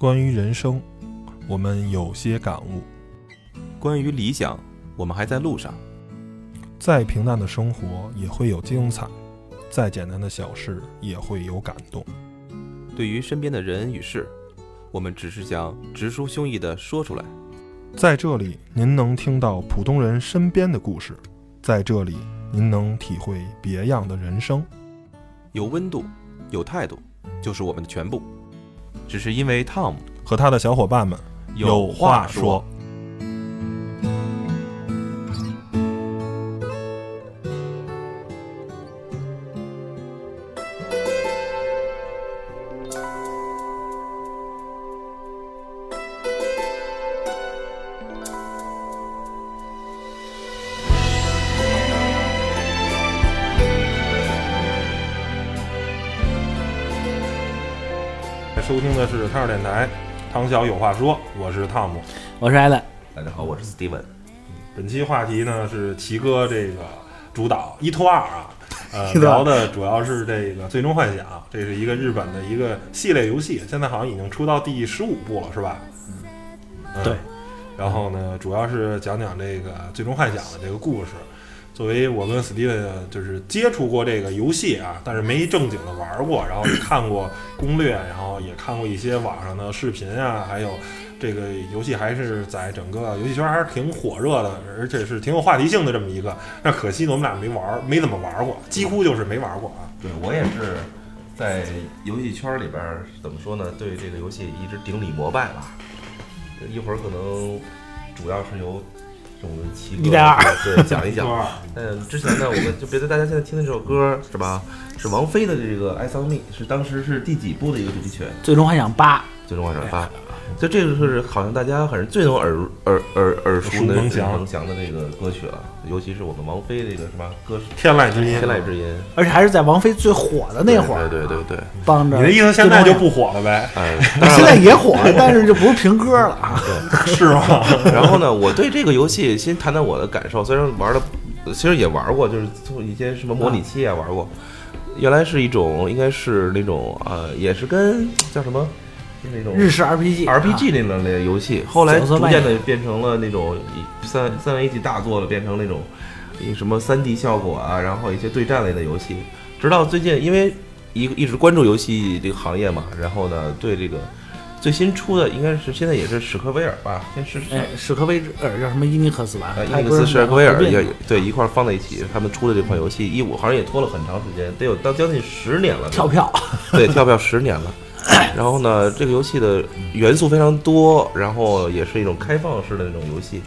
关于人生，我们有些感悟； 关于理想，我们还在路上。 再平淡的生活也会有精彩，再简单的小事也会有感动。 对于身边的人与事，我们只是想直抒胸臆地说出来。 在这里，您能听到普通人身边的故事；在这里，您能体会别样的人生。 有温度，有态度，就是我们的全部。只是因为 Tom 和他的小伙伴们有话说。收听的是汤小电台，汤小有话说，我是汤姆， 我是艾伦， 大家好，我是 Steven。 本期话题呢是奇哥这个主导一拖二啊，聊的主要是这个《最终幻想》，这是一个日本的一个系列游戏，现在好像已经出到第15部了，是吧？ 对。 然后呢，主要是讲讲这个《最终幻想》的这个故事。作为我跟史蒂文就是接触过这个游戏啊，但是没正经的玩过，然后也看过攻略，然后也看过一些网上的视频啊，还有这个游戏还是在整个游戏圈还是挺火热的，而且是挺有话题性的这么一个。那可惜我们俩没怎么玩过，几乎就是没玩过啊。 对，我也是在游戏圈里边怎么说呢？对这个游戏一直顶礼膜拜吧。一会儿可能主要是由我们奇哥对讲一讲。之前呢，我们就别的大家现在听的这首歌是吧？是王菲的这个《爱桑蜜》，是当时是第几部的一个主题曲？ 最终幻想8。 最终幻想8。就这个是好像大家好像最能耳熟能详的这个歌曲了，尤其是我们王菲这个什么歌天籁之音， 而且还是在王菲最火的那会儿。 对， 帮着。 你的意思现在就不火了呗？ 现在也火，但是就不是评歌了啊。 对， 是吗？ 然后呢，我对这个游戏先谈谈我的感受，虽然玩的其实也玩过，就是做一些什么模拟器啊玩过。原来是一种应该是那种也是跟叫什么？那种日式 RPG 那种类游戏，后来逐渐的变成了那种三维级大作了，变成那种什么3D 效果啊，然后一些对战类的游戏。直到最近，因为一直关注游戏这个行业嘛，然后呢，对这个最新出的应该是现在也是史克威尔吧，先是史克威尔叫什么伊尼克斯吧？ 伊尼克斯、史克威尔也对一块放在一起，他们出的这款游戏15好像也拖了很长时间，得有到将近10年了。 跳票 10年了。然后呢，这个游戏的元素非常多，然后也是一种开放式的那种游戏。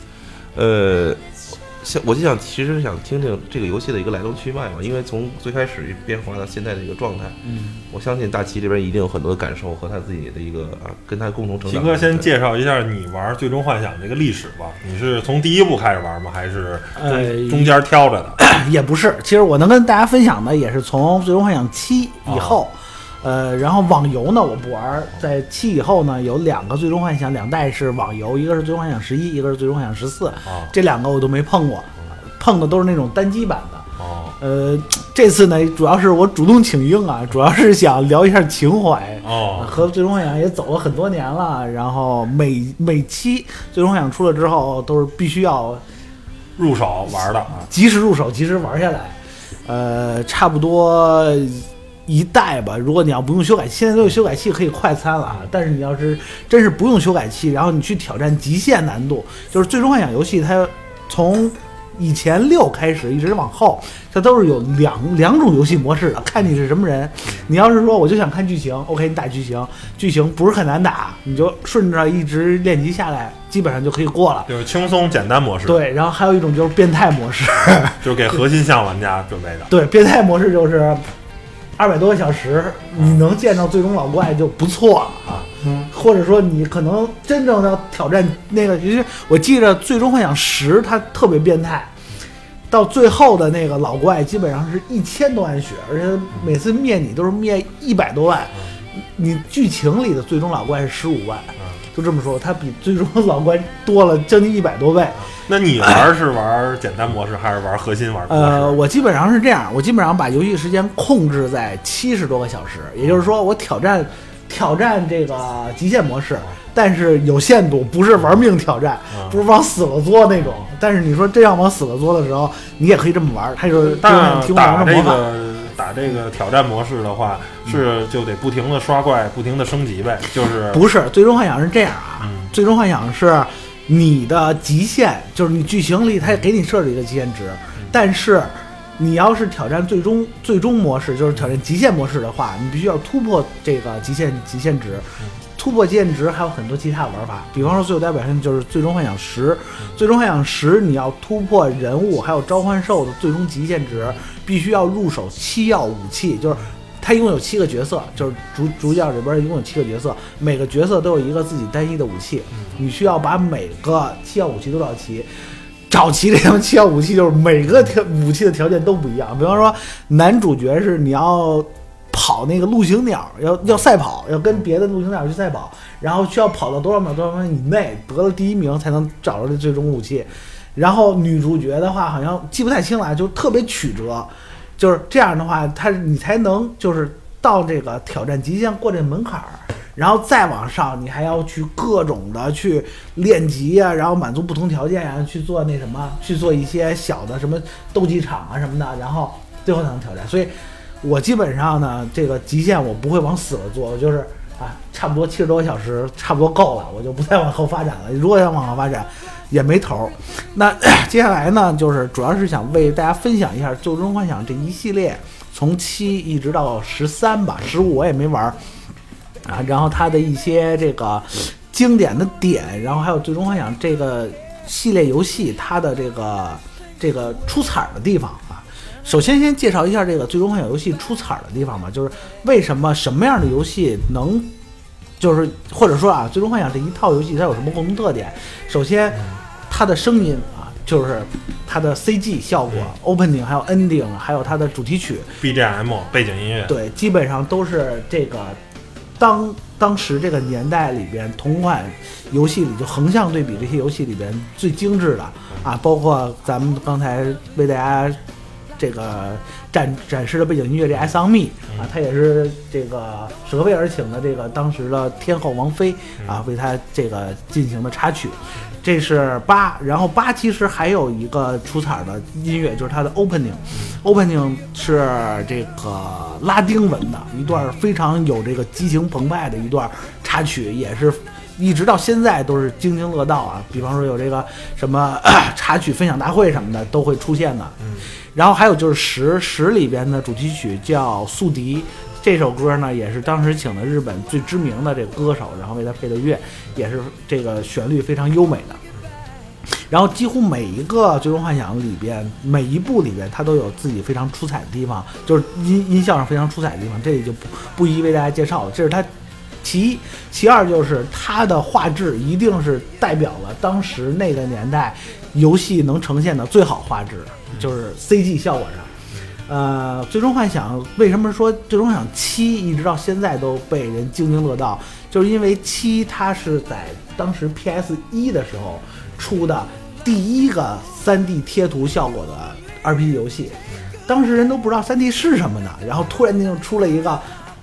我就其实想听听这个游戏的一个来龙去脉嘛，因为从最开始变化到现在的一个状态，我相信大齐这边一定有很多感受和他自己的一个跟他共同成长。 齐哥先介绍一下你玩《最终幻想》这个历史吧，你是从第1部开始玩吗？还是中间挑着的？ 也不是，其实我能跟大家分享的也是从《最终幻想7》以后。然后网游呢我不玩，在7以后呢有2个最终幻想2代是网游，一个是最终幻想11，一个是最终幻想14，这2个我都没碰过，碰的都是那种单机版的。这次呢主要是我主动请缨啊，主要是想聊一下情怀。和最终幻想也走了很多年了，然后每期最终幻想出了之后都是必须要入手玩的啊， 及时入手，及时玩下来。差不多1代吧，如果你要不用修改器，现在都有修改器可以快餐了啊。但是你要是真是不用修改器，然后你去挑战极限难度，就是最终幻想游戏，它从以前6开始一直往后，它都是有两种游戏模式的，看你是什么人。你要是说我就想看剧情 ，OK， 你打剧情不是很难打，你就顺着一直练级下来，基本上就可以过了， 就是轻松简单模式。 对，然后还有一种就是变态模式， 就是给核心向玩家准备的。 对，变态模式就是200多个小时，你能见到最终老怪就不错了啊。或者说你可能真正要挑战那个，其实我记着最终幻想10它特别变态，到最后的那个老怪基本上是1000多万血，而且每次灭你都是灭100多万。你剧情里的最终老怪是15万，就这么说，它比最终老怪多了将近100多倍。 那你玩是玩简单模式还是玩核心玩模式？ 我基本上是这样，我基本上把游戏时间控制在70多个小时，也就是说我挑战挑战这个极限模式，但是有限度，不是玩命挑战，不是往死了作那种。但是你说真要往死了作的时候，你也可以这么玩。它就是但提供两种魔法。 打这个挑战模式的话，是就得不停的刷怪，不停的升级呗。就是不是最终幻想是这样啊？最终幻想是你的极限，就是你剧情里它给你设置一个极限值，但是你要是挑战最终模式，就是挑战极限模式的话，你必须要突破这个极限值。突破极限值还有很多其他玩法，比方说最有代表性就是最终幻想10。最终幻想10你要突破人物还有召唤兽的最终极限值，必须要入手7药武器，就是它一共有7个角色，就是主角里边一共有7个角色，每个角色都有一个自己单一的武器，你需要把每个7药武器都找齐。找齐这种7药武器，就是每个武器的条件都不一样。比方说男主角是你要跑那个陆行鸟，要赛跑，要跟别的陆行鸟去赛跑，然后需要跑到多少秒以内得了第1名才能找着这最终武器。然后女主角的话好像记不太清了，就特别曲折，就是这样的话你才能就是到这个挑战极限过这门槛儿，然后再往上你还要去各种的去练级啊，然后满足不同条件啊，去做那什么，去做一些小的什么斗技场啊什么的，然后最后才能挑战。所以我基本上呢，这个极限我不会往死了做，我就是差不多70多个小时差不多够了，我就不再往后发展了。如果要往后发展也没头。那接下来呢，就是主要是想为大家分享一下《最终幻想》这一系列，从7一直到13吧，15我也没玩啊。然后它的一些这个经典的点，然后还有《最终幻想》这个系列游戏它的这个出彩的地方啊。首先介绍一下这个最终幻想游戏出彩的地方吧，就是为什么什么样的游戏能，就是或者说啊，最终幻想这一套游戏它有什么共同特点？首先，它的声音啊，就是它的 CG 效果、opening 还有 ending， 还有它的主题曲 BGM 背景音乐， 对，基本上都是这个当时这个年代里边同款游戏里就横向对比这些游戏里边最精致的啊，包括咱们刚才为大家这个展示的背景音乐这 S on Me 啊，它也是这个舍贝尔请的这个当时的天后王妃啊，为他这个进行的插曲。这是8，然后8其实还有一个出彩的音乐，就是它的 opening 是这个拉丁文的一段非常有这个激情澎湃的一段插曲，也是一直到现在都是津津乐道啊。比方说有这个什么插曲分享大会什么的都会出现的。然后还有就是10里边的主题曲叫《宿敌》，这首歌呢也是当时请的日本最知名的这个歌手，然后为他配的乐，也是这个旋律非常优美的。然后几乎每一个最终幻想里边，每一部里边它都有自己非常出彩的地方，就是音效上非常出彩的地方，这里就不一一为大家介绍了。这是它其一，其二就是它的画质一定是代表了当时那个年代游戏能呈现的最好画质，就是 CG 效果上。最终幻想为什么说最终幻想7一直到现在都被人津津乐道，就是因为7它是在当时 PS1 的时候出的第一个 3D 贴图效果的 RPG 游戏，当时人都不知道 3D 是什么呢，然后突然间就出了一个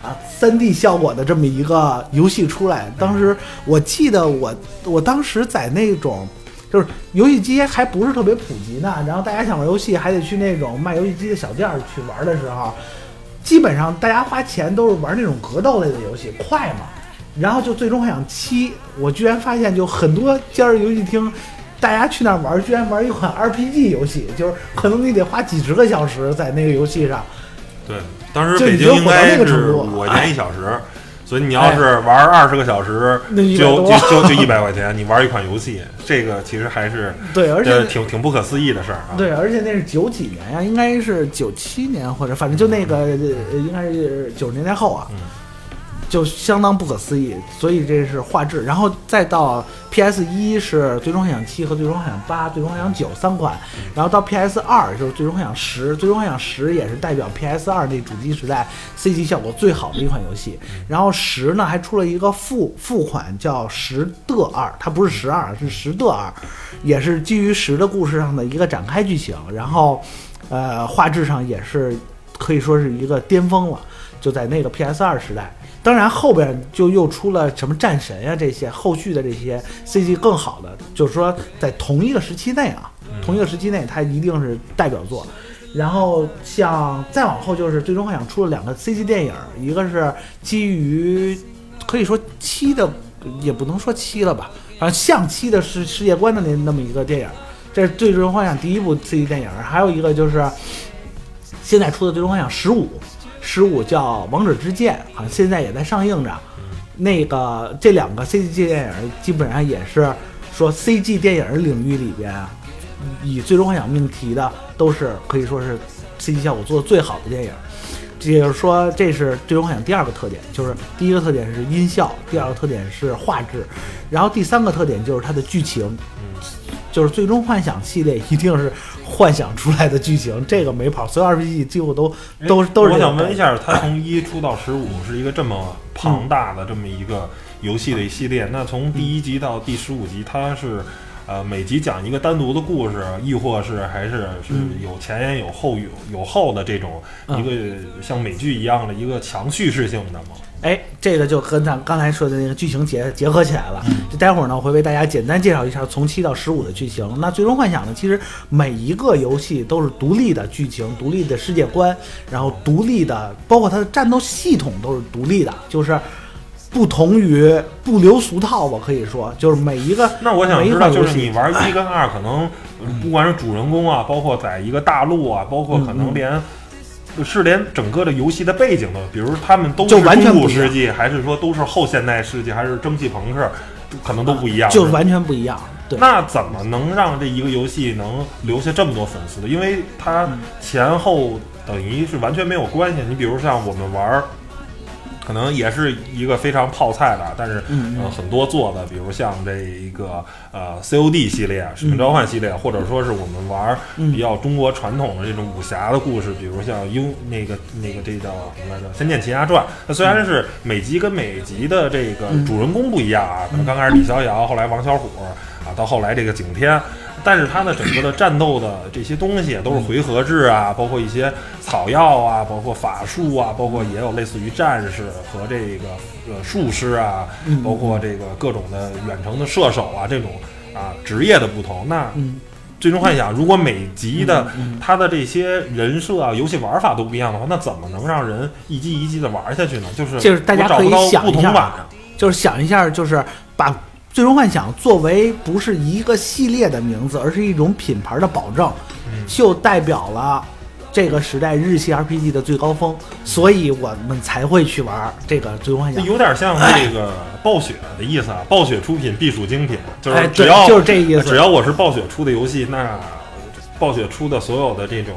3D 效果的这么一个游戏出来。当时我记得我当时在那种就是游戏机还不是特别普及呢，然后大家想玩游戏还得去那种卖游戏机的小店去玩的时候，基本上大家花钱都是玩那种格斗类的游戏，快嘛。然后就最终幻想7，我居然发现就很多家游戏厅大家去那玩居然玩一款 RPG 游戏，就是可能你得花几十个小时在那个游戏上。 对，当时北京应该是5块钱1小时，所以你要是玩20个小时，就100块钱，你玩一款游戏，这个其实还是对，而且挺不可思议的事儿啊。 对，而且那是90几年呀，应该是97年或者反正就那个应该是90年代后啊。就相当不可思议，所以这是画质。然后再到 PS1 是最终幻想7和最终幻想8、最终幻想93款，然后到 PS2 就是最终幻想10，最终幻想10也是代表 PS2 那主机时代 CG 效果最好的一款游戏。然后10呢还出了一个副款叫10的2，它不是12，是10的2，也是基于10的故事上的一个展开剧情。然后画质上也是可以说是一个巅峰了，就在那个 PS2 时代。当然后边就又出了什么战神呀、这些后续的这些 CG 更好的，就是说在同一个时期内啊，同一个时期内它一定是代表作。然后像再往后就是最终幻想出了2个 CG 电影，一个是基于可以说7的，也不能说7了吧，反正像7的世界观的那么一个电影，这是最终幻想第一部 CG 电影。还有一个就是现在出的最终幻想15叫王者之剑，好像现在也在上映着。那个这2个 CG 电影基本上也是说 CG 电影领域里边以最终幻想命题的，都是可以说是 CG 效果做的最好的电影。也就是说，这是最终幻想第2个特点，就是第一个特点是音效，第2个特点是画质，然后第3个特点就是它的剧情。就是最终幻想系列一定是幻想出来的剧情，这个没跑，所有 RPG 几乎都是。 我想问一下，它从1出到15是一个这么庞大的这么一个游戏的一系列，那从第1集到第15集，它是每集讲一个单独的故事，亦或是还是有前言有后的这种一个像美剧一样的一个强叙事性的吗？ 这个就跟咱刚才说的那个剧情结合起来了。就待会儿呢，我会为大家简单介绍一下从7到15的剧情。那最终幻想呢，其实每一个游戏都是独立的剧情、独立的世界观，然后独立的，包括它的战斗系统都是独立的，就是不同于不留俗套吧，可以说就是每一个。 那我想知道，就是你玩1跟2，可能不管是主人公啊，包括在一个大陆啊，包括可能连整个的游戏的背景的，比如他们都是中古世纪，还是说都是后现代世纪，还是蒸汽朋克，可能都不一样， 就完全不一样。对， 那怎么能让这一个游戏能留下这么多粉丝的？因为它前后等于是完全没有关系。你比如像我们玩。可能也是一个非常泡菜的，但是很多做的，比如像这一个COD 系列、使命召唤系列，或者说是我们玩比较中国传统的这种武侠的故事，比如像那个这叫什么来着，《仙剑奇侠传》。它虽然是每集跟每集的这个主人公不一样啊，可能刚开始李逍遥，后来王小虎啊，到后来这个景天。但是它的整个的战斗的这些东西都是回合制啊，包括一些草药啊，包括法术啊，包括也有类似于战士和这个术士啊，包括这个各种的远程的射手啊，这种职业的不同。那最终幻想如果每集的它的这些人设啊、游戏玩法都不一样的话，那怎么能让人一集一集的玩下去呢？就是大家可以想一下，就是想一下，就是把最终幻想作为不是一个系列的名字，而是一种品牌的保证，就代表了这个时代日系 RPG 的最高峰，所以我们才会去玩这个最终幻想。 有点像这个暴雪的意思啊，暴雪出品必属精品，就是只要就是这意思， 只要我是暴雪出的游戏，那暴雪出的所有的这种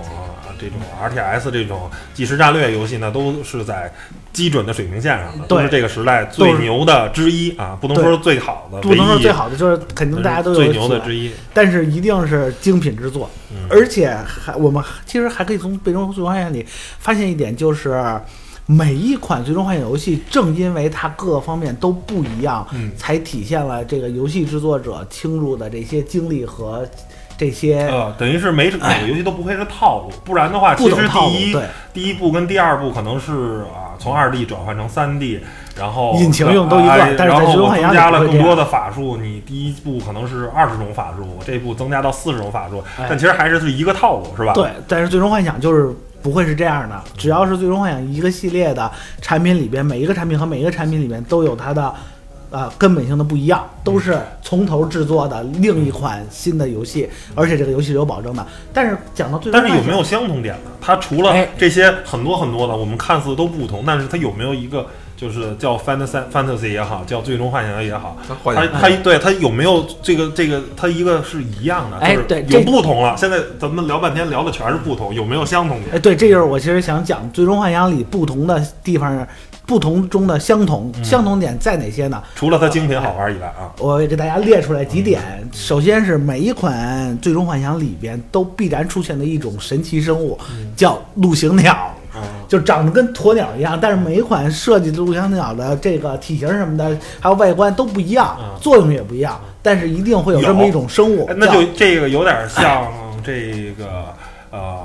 RTS 这种即时战略游戏呢，都是在基准的水平线上的，都是这个时代最牛的之一啊，不能说是最好的， 不能说最好的，就是肯定大家都有最牛的之一， 但是一定是精品之作。而且我们其实还可以从最终幻想里发现一点，就是每一款最终幻想游戏，正因为它各方面都不一样，才体现了这个游戏制作者倾注的这些精力和这些等于是每个游戏都不会是套路，不然的话，其实第一部跟第二部可能是从2D 转换成3D， 然后引擎用都一样，但是在最终幻想增加了更多的法术，你第一部可能是20种法术，这部增加到40种法术，但其实还是一个套路，是吧？ 对，但是最终幻想就是不会是这样的，只要是最终幻想一个系列的产品里边，每一个产品和每一个产品里面都有它的根本性的不一样，都是从头制作的另一款新的游戏，而且这个游戏是有保证的。但是讲到最终幻想， 但是有没有相同点呢？它除了这些很多很多的，我们看似都不同，但是它有没有一个就是叫 fantasy 也好，叫最终幻想也好，它有没有这个它一个是一样的？ 对， 有不同了。现在咱们聊半天聊的全是不同，有没有相同点？ 对，这就是我其实想讲最终幻想里不同的地方。不同中的相同点在哪些呢？ 除了它精品好玩以外我给大家列出来几点。首先是每一款最终幻想里边都必然出现的一种神奇生物，叫陆行鸟，就长得跟鸵鸟一样，但是每一款设计的陆行鸟的这个体型什么的，还有外观都不一样，作用也不一样，但是一定会有这么一种生物。 那就这个有点像这个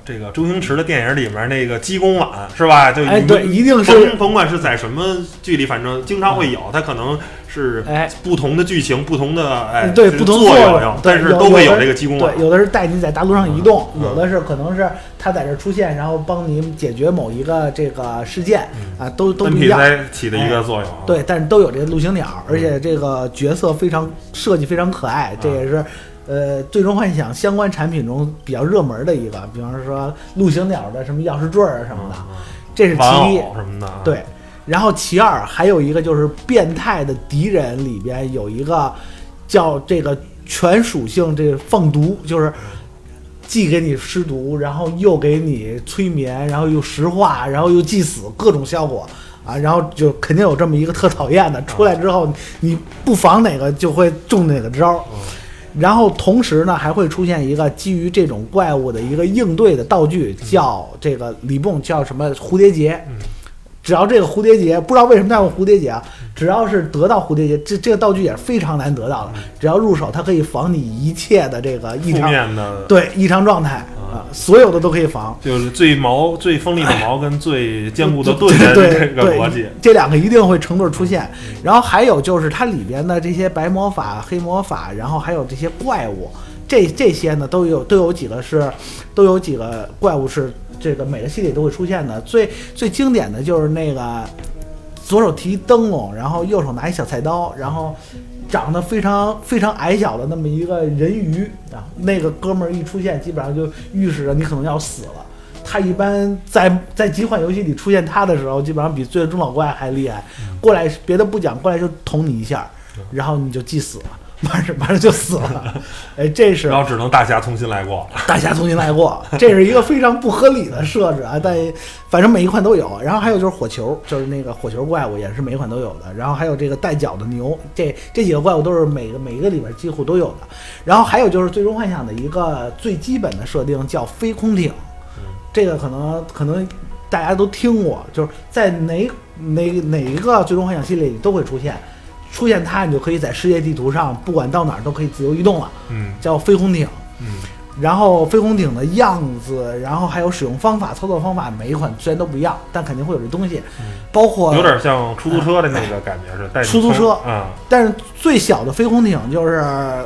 这个周星驰的电影里面那个鸡公碗是吧？就对，一定是甭管是在什么剧里，反正经常会有，它可能是不同的剧情、不同的对不同作用，但是都会有这个鸡公碗。 对，有的是带你在大路上移动，有的是可能是他在这出现，然后帮你解决某一个这个事件啊，都不一样。 NPC 起的一个作用。 对，但是都有这个陆行鸟，而且这个角色设计非常可爱，这也是。最终幻想相关产品中比较热门的一个，比方说陆行鸟的什么钥匙坠啊什么的，这是其一什么的。 对，然后其二还有一个就是变态的敌人里边有一个叫这个全属性这个放毒，就是既给你施毒，然后又给你催眠，然后又石化，然后又祭死，各种效果。啊，然后就肯定有这么一个特讨厌的，出来之后你不防哪个就会中哪个招。然后同时呢，还会出现一个基于这种怪物的一个应对的道具，叫这个李蹦叫什么蝴蝶结。只要这个蝴蝶结，不知道为什么要用蝴蝶结啊，只要是得到蝴蝶结，这个道具也是非常难得到的。只要入手，它可以防你一切的这个异常异常状态啊，所有的都可以防。 就是最锋利的矛跟最坚固的盾的这个逻辑， 这两个一定会成对出现。然后还有就是它里边的这些白魔法、黑魔法，然后还有这些怪物，这些呢都有几个怪物是。这个每个系列都会出现的，最经典的就是那个左手提灯笼，然后右手拿一小菜刀，然后长得非常非常矮小的那么一个人鱼啊，那个哥们儿一出现，基本上就预示着你可能要死了。他一般在几款游戏里出现他的时候，基本上比最终老怪还厉害。过来别的不讲，过来就捅你一下，然后你就祭死了。马上就死了，这是然后只能大侠重新来过， 这是一个非常不合理的设置啊！但反正每一款都有。然后还有就是火球，就是那个火球怪物也是每一款都有的。然后还有这个带角的牛，这几个怪物都是每一个里边几乎都有的。然后还有就是最终幻想的一个最基本的设定叫飞空艇，这个可能大家都听过，就是在哪一个最终幻想系列里都会出现它，你就可以在世界地图上不管到哪儿都可以自由移动了。叫飞空艇。然后飞空艇的样子，然后还有使用方法、操作方法，每一款虽然都不一样，但肯定会有这东西。包括有点像出租车的那个感觉是带出租车但是最小的飞空艇就是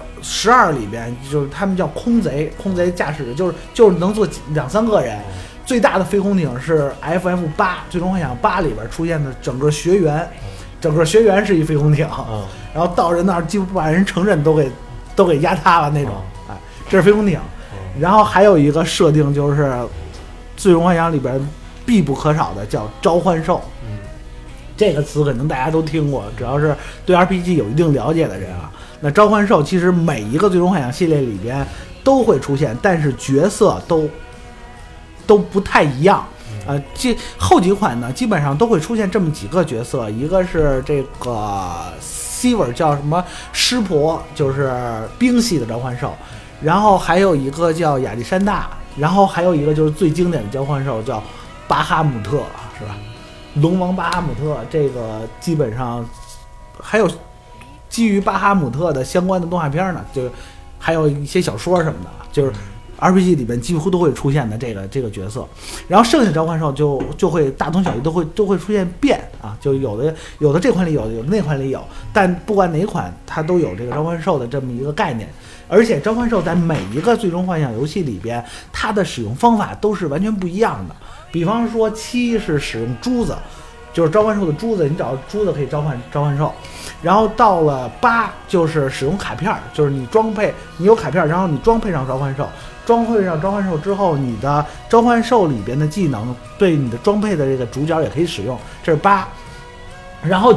12里边，就是他们叫空贼驾驶，就是能坐2-3个人。最大的飞空艇是 FF8最终幻想8里边出现的整个学员。整个学员是一飞空艇，然后到人那儿几乎把人承认都给压塌了那种，这是飞空艇。然后还有一个设定就是最终幻想里边必不可少的叫召唤兽，这个词可能大家都听过，只要是对 RPG 有一定了解的人啊。那召唤兽其实每一个最终幻想系列里边都会出现，但是角色都不太一样。后几款呢，基本上都会出现这么几个角色，一个是这个 Sivir 叫什么湿婆，就是冰系的召唤兽，然后还有一个叫亚历山大，然后还有一个就是最经典的召唤兽叫巴哈姆特，是吧？龙王巴哈姆特，这个基本上还有基于巴哈姆特的相关的动画片呢，就还有一些小说什么的，就是。RPG 里边几乎都会出现的这个角色，然后剩下召唤兽就会大同小异，都会出现变啊，就有的这款里有的那款里有，但不管哪款它都有这个召唤兽的这么一个概念，而且召唤兽在每一个最终幻想游戏里边，它的使用方法都是完全不一样的。比方说7是使用珠子，就是召唤兽的珠子，你找珠子可以召唤兽，然后到了8就是使用卡片，就是你有卡片，然后你装配上召唤兽。装配上召唤兽之后，你的召唤兽里边的技能对你的装配的这个主角也可以使用，这是8。然后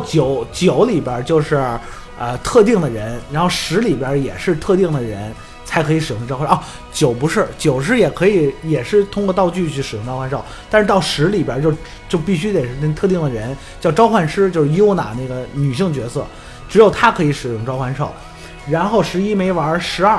9里边就是特定的人，然后10里边也是特定的人才可以使用召唤兽。9不是，9是也可以，也是通过道具去使用召唤兽，但是到10里边就必须得是那特定的人，叫召唤师，就是伊欧娜那个女性角色，只有她可以使用召唤兽。然后11没玩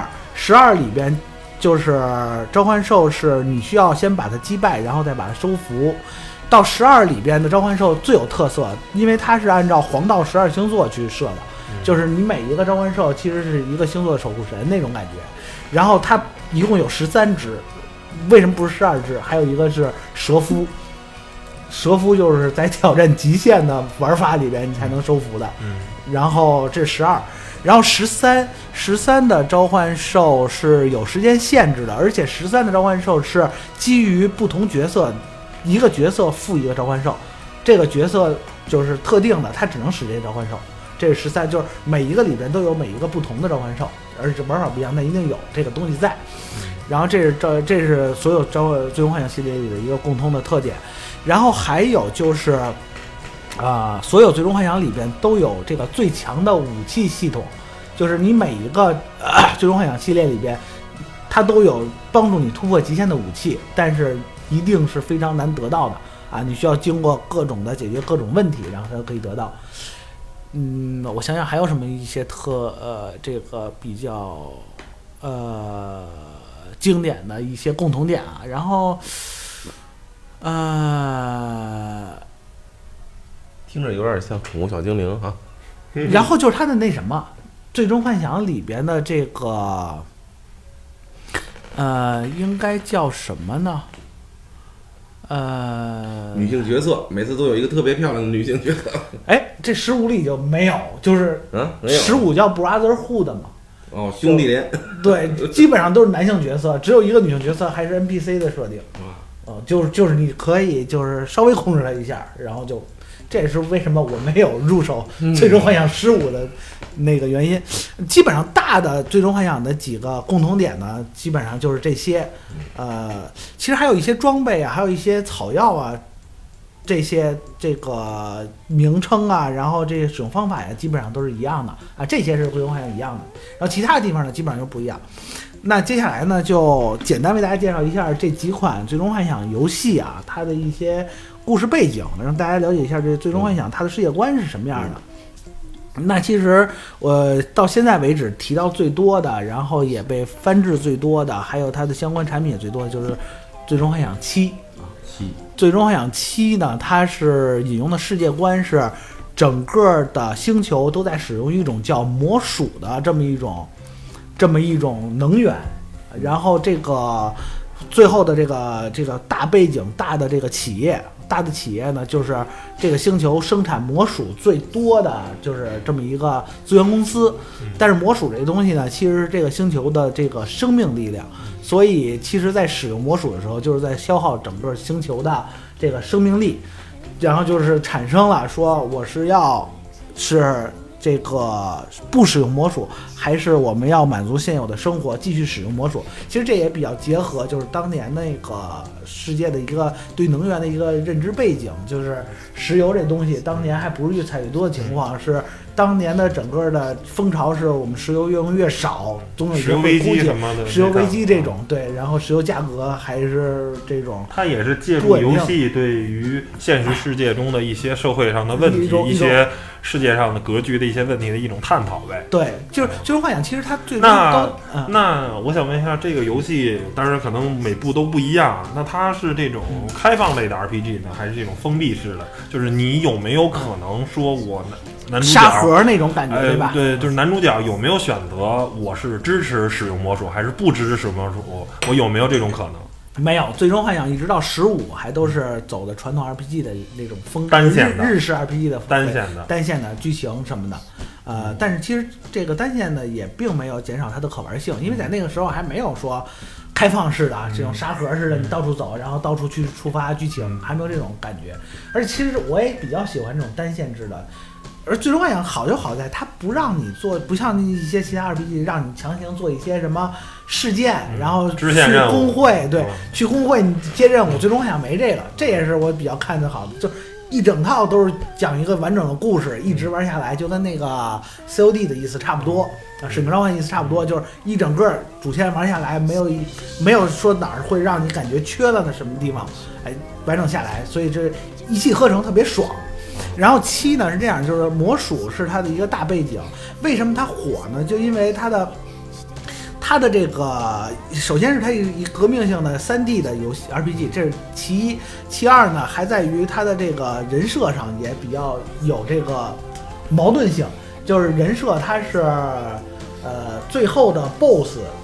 ，12里边。就是召唤兽是你需要先把它击败，然后再把它收服。到12里边的召唤兽最有特色，因为它是按照黄道12星座去设的，就是你每一个召唤兽其实是一个星座的守护神那种感觉。然后它一共有13只， 为什么不是12只？还有一个是蛇夫，蛇夫就是在挑战极限的玩法里边你才能收服的。然后这是12，然后13的召唤兽是有时间限制的，而且13的召唤兽是基于不同角色，一个角色附一个召唤兽，这个角色就是特定的，它只能使这些召唤兽。这是13，就是每一个里边都有每一个不同的召唤兽，而且玩法不一样，但一定有这个东西在。然后这是所有最终幻想系列里的一个共通的特点。然后还有就是所有最终幻想里边都有这个最强的武器系统，就是你每一个最终幻想系列里边它都有帮助你突破极限的武器，但是一定是非常难得到的啊！你需要经过各种的解决各种问题，然后才可以得到。我想想还有什么一些这个比较经典的一些共同点啊，然后听着有点像宠物小精灵哈。 然后就是它的那什么，最终幻想里边的这个应该叫什么呢？ 女性角色每次都有一个特别漂亮的女性角色。 哎，这15里就没有，就是没有 15叫 Brotherhood 嘛。 哦，兄弟连。 对，基本上都是男性角色，只有一个女性角色还是 NPC 的设定。就是你可以就是稍微控制它一下，然后就，这也是为什么我没有入手最终幻想15的那个原因。基本上大的最终幻想的几个共同点呢，基本上就是这些。其实还有一些装备啊，还有一些草药啊，这些这个名称啊，然后这些使用方法呀，基本上都是一样的啊。这些是最终幻想一样的，然后其他地方呢，基本上就不一样。那接下来呢，就简单为大家介绍一下这几款最终幻想游戏啊，它的一些故事背景，让大家了解一下这最终幻想它的世界观是什么样的。那其实我到现在为止提到最多的，然后也被翻制最多的，还有它的相关产品也最多的，就是最终幻想7。最终幻想7呢，它是引用的世界观是整个的星球都在使用一种叫魔属的这么一种能源，然后这个最后的这个大背景大的这个企业呢，就是这个星球生产魔属最多的就是这么一个资源公司。但是魔属这东西呢，其实是这个星球的这个生命力量，所以其实在使用魔属的时候，就是在消耗整个星球的这个生命力，然后就是产生了说我是这个不使用魔属，还是我们要满足现有的生活继续使用魔属。其实这也比较结合就是当年那个世界的一个对能源的一个认知背景，就是石油这东西当年还不是越采越多的情况，是当年的整个的风潮是我们石油越用越少，总有一个危机什么的，石油危机这种对，然后石油价格还是这种。 它也是借助游戏对于现实世界中的一些社会上的问题，一些世界上的格局的一些问题的一种探讨呗。 对，就是最终幻想，其实它最那我想问一下，这个游戏当然可能每部都不一样，那它是这种开放类的 RPG 呢，还是这种封闭式的？就是你有没有可能说我男主角沙盒那种感觉，对吧？ 对，就是男主角有没有选择我是支持使用魔术还是不支持使用魔术？我有没有这种可能？ 没有，最终幻想一直到15还都是走的传统 RPG 的那种风格， 单线的日式 RPG 的单线的剧情什么的。但是其实这个单线的也并没有减少它的可玩性，因为在那个时候还没有说开放式的这种沙盒式的，你到处走，然后到处去触发剧情，还没有这种感觉。而且其实我也比较喜欢这种单线制的。而最终幻想好就好在它不让你做，不像一些其他 RPG 让你强行做一些什么事件，然后去工会，对，去工会你接任务。最终幻想没这个，这也是我比较看得好的，就一整套都是讲一个完整的故事，一直玩下来，就跟那个 COD 的意思差不多，使命召唤意思差不多，就是一整个主线玩下来，没有说哪儿会让你感觉缺了的什么地方，完整下来，所以这一气呵成特别爽。然后7呢是这样，就是魔属是它的一个大背景，为什么它火呢？就因为它的这个，首先是它一革命性的3D 的游戏 RPG， 这是其一。其二呢，还在于它的这个人设上也比较有这个矛盾性，就是人设它是最后的 BOSS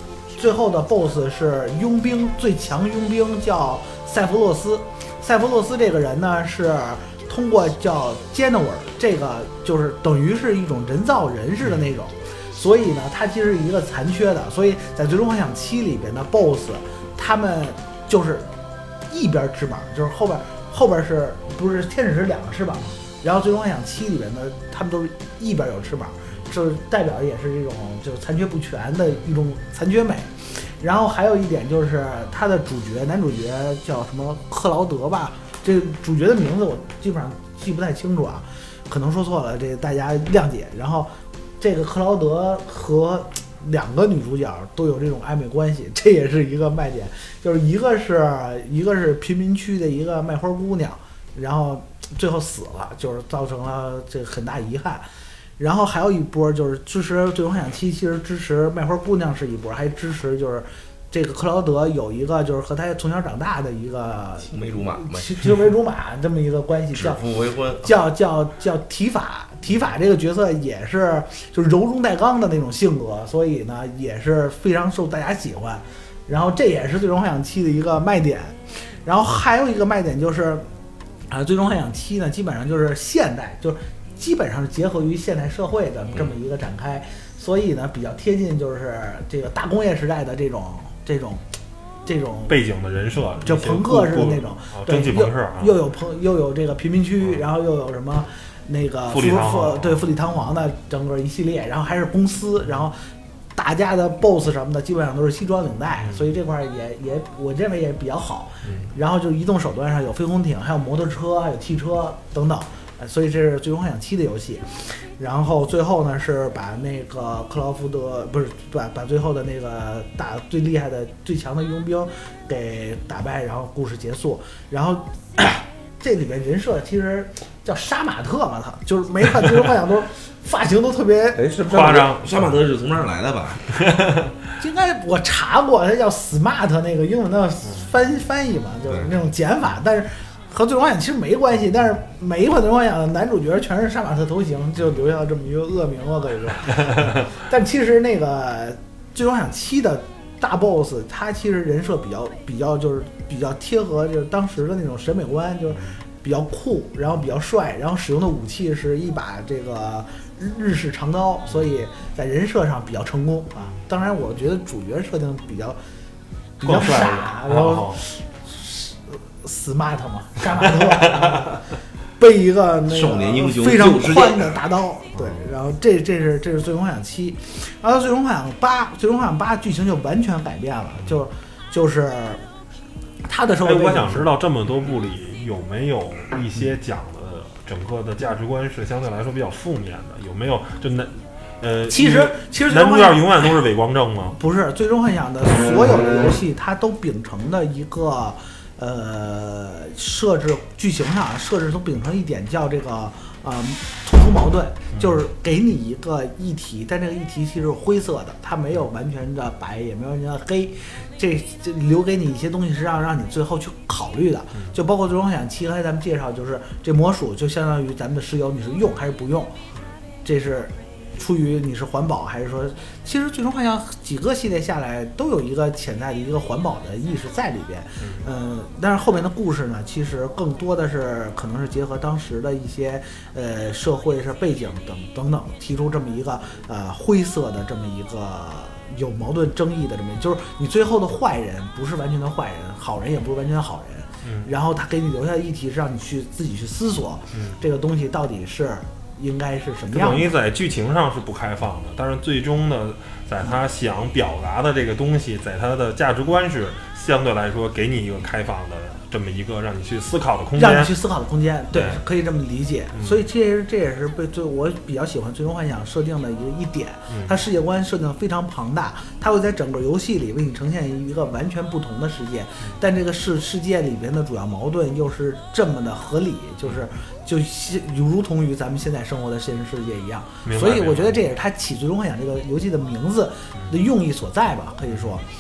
最后的 BOSS 是佣兵，最强佣兵叫塞弗洛斯。塞弗洛斯这个人呢是通过叫 Genower， 这个就是等于是一种人造人似的那种，所以呢他其实是一个残缺的，所以在最终幻想7里边的 BOSS 他们就是一边翅膀，就是后边是不是天使是2个翅膀嘛？然后最终幻想7里边的他们都是一边有翅膀，这代表也是这种就是残缺不全的一种残缺美。然后还有一点就是他的男主角叫什么克劳德吧，这主角的名字我基本上记不太清楚啊，可能说错了，这大家谅解。然后这个克劳德和2个女主角都有这种暧昧关系，这也是一个卖点，就是一个是贫民区的一个卖花姑娘，然后最后死了，就是造成了这个很大遗憾。然后还有一波就是支持最终幻想7，其实支持卖花姑娘是一波，还支持就是这个克劳德有一个就是和他从小长大的一个青梅竹马这么一个关系， 指腹为婚， 叫提法这个角色也是就是柔中带刚的那种性格，所以呢也是非常受大家喜欢。然后这也是最终幻想7的一个卖点。然后还有一个卖点就是最终幻想7呢基本上就是现代，就是基本上是结合于现代社会的这么一个展开，所以呢比较贴近就是这个大工业时代的这种背景的人设， 就朋克式的那种， 蒸汽朋克， 又有这个贫民区，然后又有什么那个富丽堂皇的整个一系列，然后还是公司，然后大家的 BOSS 什么的基本上都是西装领带，所以这块也我认为也比较好。然后就移动手段上有飞空艇，还有摩托车，还有汽车等等。所以这是最终幻想7的游戏。然后最后呢是把那个克劳福德不是把最后的那个最厉害的最强的佣兵给打败，然后故事结束。然后这里面人设其实叫杀马特嘛，他就是每款最终幻想都发型都特别夸张。 杀马特是从哪儿来的吧？ 应该我查过，它叫 smart 那个英文的翻译嘛，就是那种减法，但是和最终幻想其实没关系，但是每一款最终幻想的男主角全是杀马特头型，就留下了这么一个恶名了，可以说。但其实那个最终幻想7的大 boss， 他其实人设比较就是比较贴合就是当时的那种审美观，就是比较酷，然后比较帅，然后使用的武器是一把这个日式长刀，所以在人设上比较成功啊。当然，我觉得主角设定比较傻，然后。smart 嘛，杀马特背一个那个非常宽的大刀，对，然后这是最终幻想7，然后最终幻想8剧情就完全改变了，就是他的社会。 我想知道这么多部里有没有一些讲的整个的价值观是相对来说比较负面的，有没有就其实男主角永远都是伪光正吗？ 不是，最终幻想的所有的游戏它都秉承的一个。设置剧情上设置都秉承一点叫这个突出矛盾，就是给你一个议题，但这个议题其实是灰色的，它没有完全的白，也没有完全的黑，这留给你一些东西是让你最后去考虑的，就包括最终幻想7，刚才咱们介绍就是这魔术就相当于咱们的石油，你是用还是不用，这是。出于你是环保还是说，其实最终幻想几个系列下来都有一个潜在的一个环保的意识在里边，但是后面的故事呢，其实更多的是可能是结合当时的一些社会是背景等等，提出这么一个灰色的这么一个有矛盾争议的这么，就是你最后的坏人不是完全的坏人，好人也不是完全的好人，然后他给你留下的议题是让你去自己去思索，这个东西到底是。应该是什么样的？ 等于在剧情上是不开放的，但是最终呢，在他想表达的这个东西，在他的价值观是相对来说给你一个开放的这么一个让你去思考的空间， 让你去思考的空间，对，可以这么理解。所以这也是我比较喜欢最终幻想设定的一点，它世界观设定非常庞大，它会在整个游戏里为你呈现一个完全不同的世界，但这个世界里边的主要矛盾又是这么的合理，就如同于咱们现在生活的现实世界一样，所以我觉得这也是它起最终幻想这个游戏的名字的用意所在吧，可以说。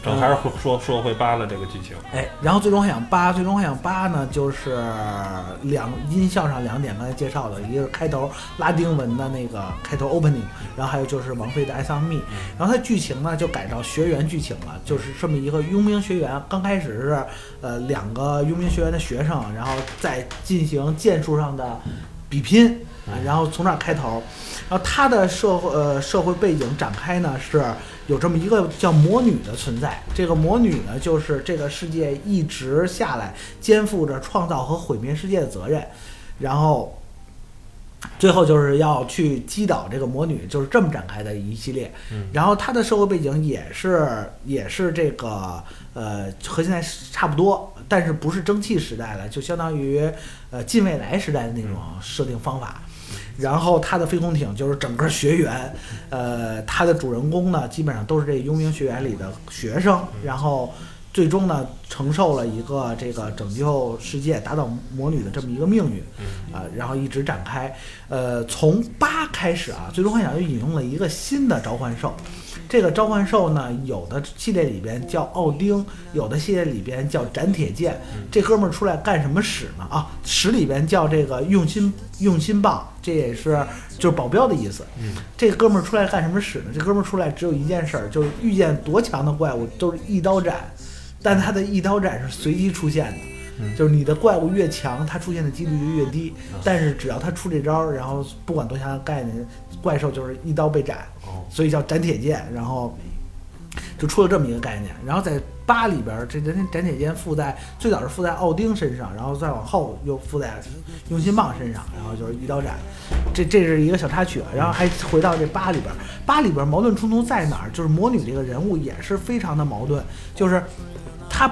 正还是说回8的这个剧情。 然后最终幻想8呢，就是音效上2点，刚才介绍的，一个是开头拉丁文的那个开头 opening， 然后还有就是王菲的《I Saw Me》，然后它剧情呢就改到学园剧情了，就是这么一个佣兵学园，刚开始是2个佣兵学园的学生，然后再进行剑术上的比拼，然后从那儿开头，然后它的社会背景展开呢是有这么一个叫魔女的存在，这个魔女呢就是这个世界一直下来肩负着创造和毁灭世界的责任，然后最后就是要去击倒这个魔女，就是这么展开的一系列。然后它的社会背景也是这个和现在差不多，但是不是蒸汽时代了，就相当于近未来时代的那种设定方法。然后它的飞空艇就是整个学园，它的主人公呢基本上都是这个佣兵学园里的学生，然后最终呢承受了一个这个拯救世界打倒魔女的这么一个命运，然后一直展开。从8开始啊，最终幻想就引用了一个新的召唤兽。这个召唤兽呢，有的系列里边叫奥丁，有的系列里边叫斩铁剑。这哥们儿出来干什么使呢？啊，使里边叫这个用心棒，这也是就是保镖的意思。这哥们儿出来干什么使呢？这哥们儿出来只有一件事儿，就是遇见多强的怪物都是一刀斩，但他的一刀斩是随机出现的。就是你的怪物越强，它出现的几率就越低，但是只要他出这招，然后不管多强的概念，怪兽就是一刀被斩，所以叫斩铁剑，然后就出了这么一个概念。然后在8里边，这斩铁剑最早是附在奥丁身上，然后再往后又附在用心棒身上，然后就是一刀斩。这是一个小插曲，然后还回到这8里边。8里边矛盾冲突在哪儿？就是魔女这个人物也是非常的矛盾，就是她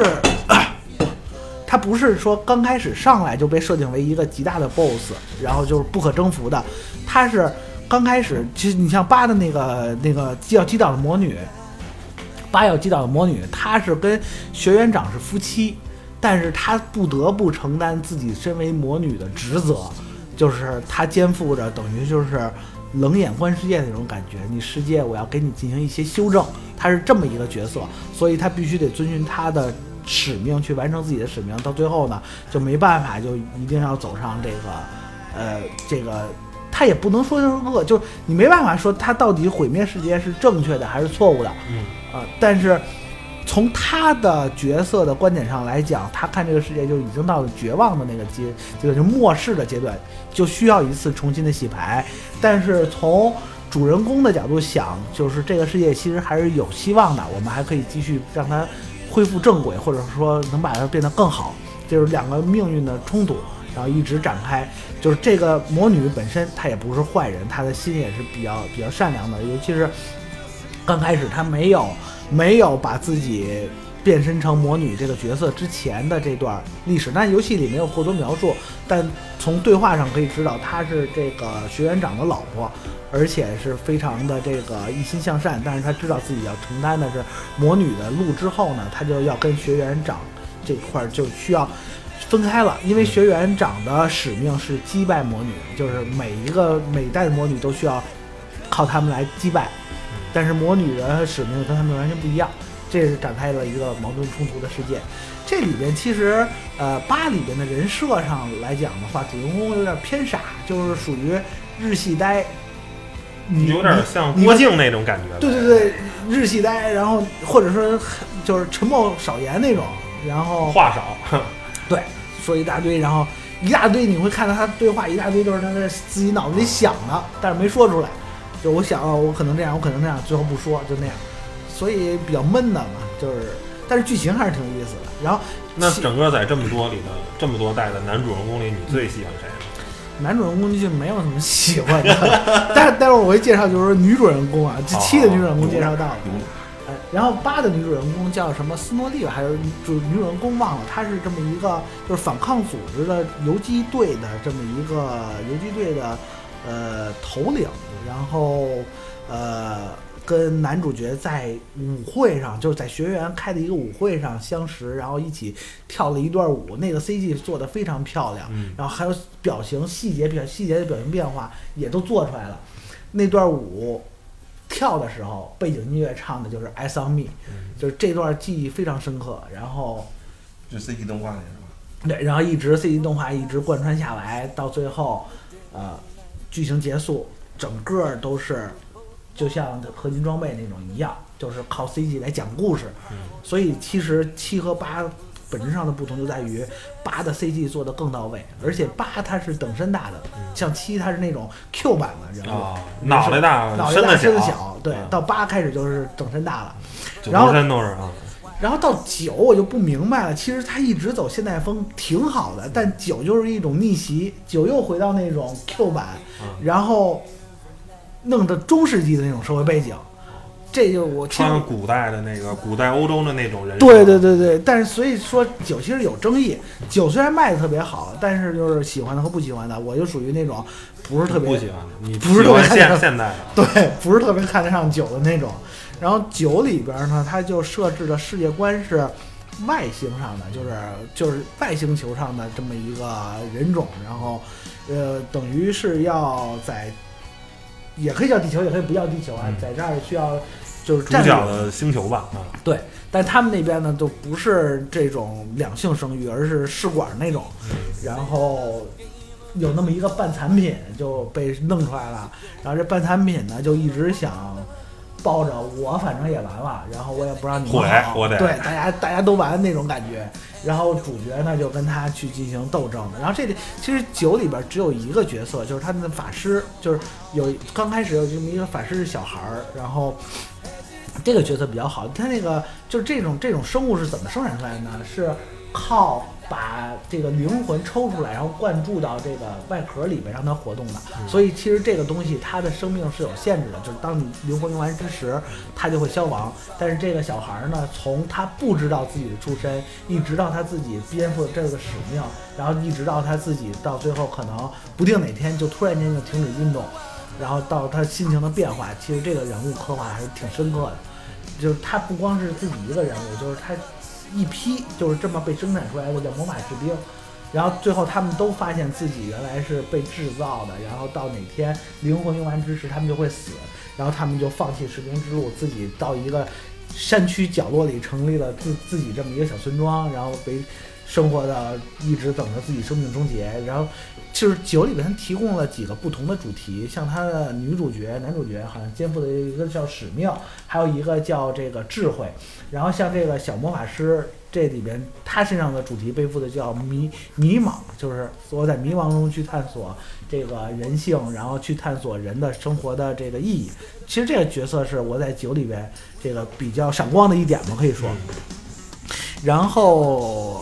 不是说刚开始上来就被设定为一个极大的 BOSS， 然后就是不可征服的。他是刚开始，其实你像8的那个要击倒的魔女，8要击倒的魔女，她是跟学园长是夫妻，但是她不得不承担自己身为魔女的职责，就是她肩负着等于就是冷眼观世界那种感觉，你世界我要给你进行一些修正，她是这么一个角色，所以她必须得遵循她的使命去完成自己的使命，到最后呢就没办法，就一定要走上这个他也不能说是恶，就是你没办法说他到底毁灭世界是正确的还是错误的，但是从他的角色的观点上来讲，他看这个世界就已经到了绝望的那个这个就末世的阶段，就需要一次重新的洗牌。但是从主人公的角度想，就是这个世界其实还是有希望的，我们还可以继续让它恢复正轨，或者说能把它变得更好，就是2个命运的冲突，然后一直展开。就是这个魔女本身她也不是坏人，她的心也是比较善良的，尤其是刚开始她没有把自己变身成魔女这个角色之前的这段历史，但游戏里没有过多描述，但从对话上可以知道她是这个学园长的老婆，而且是非常的这个一心向善，但是她知道自己要承担的是魔女的路之后呢，她就要跟学园长这块就需要分开了，因为学园长的使命是击败魔女，就是每一代的魔女都需要靠他们来击败，但是魔女的使命跟他们完全不一样，这是展开了一个矛盾冲突的事件。这里边其实8里边的人设上来讲的话，主人公有点偏傻，就是属于日系呆， 有点像郭靖那种感觉。 对，日系呆，然后或者说就是沉默少言那种，然后话少， 对，说一大堆，然后一大堆，你会看到他对话一大堆都是他在自己脑子里想的，但是没说出来。就我想我可能这样，我可能那样，最后不说，就那样，所以比较闷的嘛。就是，但是剧情还是挺有意思的。然后， 那整个在这么多代的男主人公里，你最喜欢谁呢？ 男主人公就没有什么喜欢的，但待会儿我会介绍，就是说女主人公啊，这7的女主人公介绍到了。然后8的女主人公叫什么斯诺利吧，还是女主人公忘了，她是这么一个就是反抗组织的游击队的这么一个游击队的头领，然后跟男主角在舞会上，就是在学园开的一个舞会上相识，然后一起跳了一段舞，那个 CG 做得非常漂亮，然后还有表情细节的表情变化也都做出来了，那段舞跳的时候，背景音乐唱的就是《Eyes on Me》，就是这段记忆非常深刻。然后是 CG 动画那是吧？ 对，然后一直 CG 动画一直贯穿下来，到最后，剧情结束，整个都是就像合金装备那种一样，就是靠 CG 来讲故事。所以其实7和8本质上的不同就在于8的 CG 做得更到位，而且8它是等身大的，像7它是那种 Q 版的人物， 脑袋大身子小， 对，到8开始就是等身大了， 然后身都是啊。 然后到9我就不明白了，其实他一直走现代风挺好的，但9就是一种逆袭，9又回到那种 Q 版，然后弄的中世纪的那种社会背景，这就是我穿古代的那个古代欧洲的那种人。 对，但是所以说9其实有争议，9虽然卖的特别好，但是就是喜欢的和不喜欢的，我就属于那种不是特别不喜欢的，你不是特别现代的， 对，不是特别看得上9的那种。然后9里边呢，它就设置的世界观是外星上的，就是外星球上的这么一个人种，然后等于是要在，也可以叫地球，也可以不叫地球啊，在这儿需要就是主角的星球吧啊。 对，但他们那边呢，就不是这种两性生育，而是试管那种，然后有那么一个半产品就被弄出来了，然后这半产品呢就一直想抱着我，反正也完了，然后我也不让你们好，对，大家都完那种感觉。然后主角呢就跟他去进行斗争。然后这里其实9里边只有一个角色，就是他的法师，就是刚开始有这么一个法师是小孩儿，然后这个角色比较好，他那个就是这种生物是怎么生产出来的呢？是靠把这个灵魂抽出来，然后灌注到这个外壳里面让它活动的。所以其实这个东西它的生命是有限制的，就是当你灵魂用完之时，它就会消亡。但是这个小孩呢，从他不知道自己的出身，一直到他自己肩负这个使命，然后一直到他自己到最后可能不定哪天就突然间就停止运动，然后到他心情的变化，其实这个人物刻画还是挺深刻的。就是他不光是自己一个人物，就是他一批就是这么被生产出来的叫魔法士兵，然后最后他们都发现自己原来是被制造的，然后到哪天灵魂用完之时他们就会死，然后他们就放弃士兵之路，自己到一个山区角落里成立了自己这么一个小村庄，然后被生活的一直等着自己生命终结。然后就是9里边提供了几个不同的主题，像他的女主角男主角好像肩负的一个叫使命，还有一个叫这个智慧。然后像这个小魔法师，这里边他身上的主题背负的叫迷茫，就是我在迷茫中去探索这个人性，然后去探索人的生活的这个意义。其实这个角色是我在9里边这个比较闪光的一点嘛，可以说。然后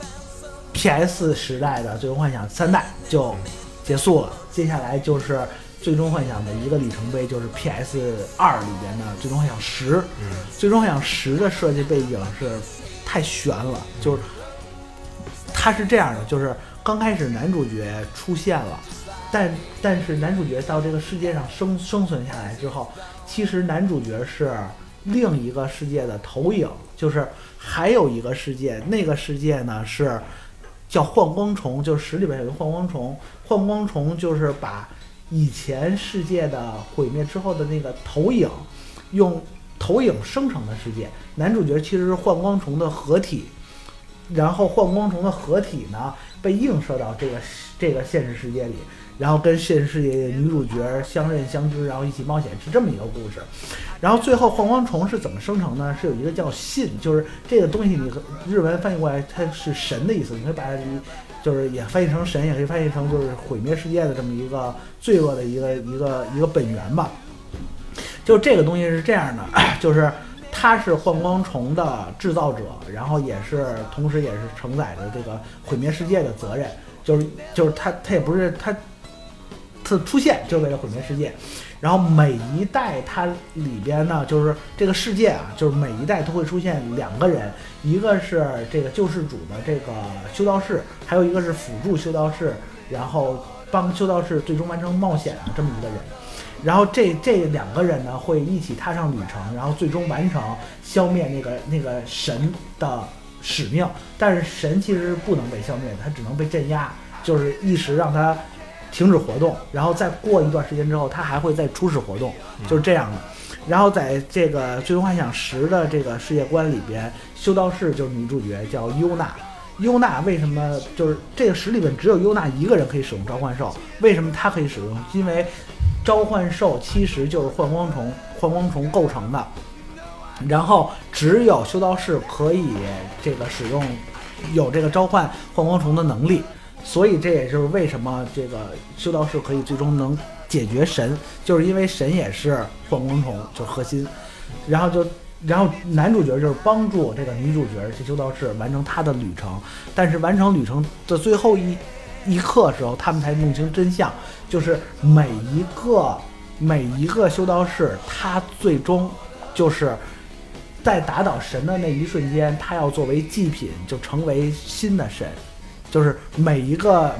PS 时代的最终幻想3代就结束了，接下来就是最终幻想的一个里程碑，就是 PS2 里边的最终幻想10。最终幻想10的设计背景是太悬了，就是它是这样的，就是刚开始男主角出现了，但是男主角到这个世界上生存下来之后，其实男主角是另一个世界的投影，就是还有一个世界，那个世界呢是叫幻光虫，就是10里边有一个幻光虫，幻光虫就是把以前世界的毁灭之后的那个投影，用投影生成的世界。男主角其实是幻光虫的合体，然后幻光虫的合体呢被映射到这个现实世界里，然后跟现实世界的女主角相认相知，然后一起冒险，是这么一个故事。然后最后幻光虫是怎么生成呢？是有一个叫信，就是这个东西你日文翻译过来它是神的意思，你可以把它就是也翻译成神，也可以翻译成就是毁灭世界的这么一个罪恶的一个本源吧。就这个东西是这样的，就是它是幻光虫的制造者，然后同时也是承载着这个毁灭世界的责任。就是它也不是它出现就是为了毁灭世界。然后每一代它里边呢，就是这个世界啊，就是每一代都会出现2个人，一个是这个救世主的这个修道士，还有一个是辅助修道士，然后帮修道士最终完成冒险啊这么一个人。然后这2个人呢会一起踏上旅程，然后最终完成消灭那个神的使命。但是神其实不能被消灭的，他只能被镇压，就是一时让他停止活动，然后再过一段时间之后他还会再初始活动，就是这样的。 然后在这个《最终幻想10》的这个世界观里边，修道士就是女主角叫优娜。优娜为什么就是这个10里边只有优娜一个人可以使用召唤兽？为什么她可以使用？因为召唤兽其实就是幻光虫构成的，然后只有修道士可以这个使用有这个召唤幻光虫的能力，所以这也就是为什么这个修道士可以最终能解决神，就是因为神也是幻光虫，就是核心。然后男主角就是帮助这个女主角这修道士完成她的旅程，但是完成旅程的最后一刻的时候，他们才弄清真相，就是每一个修道士，他最终就是在打倒神的那一瞬间，他要作为祭品，就成为新的神。就是每一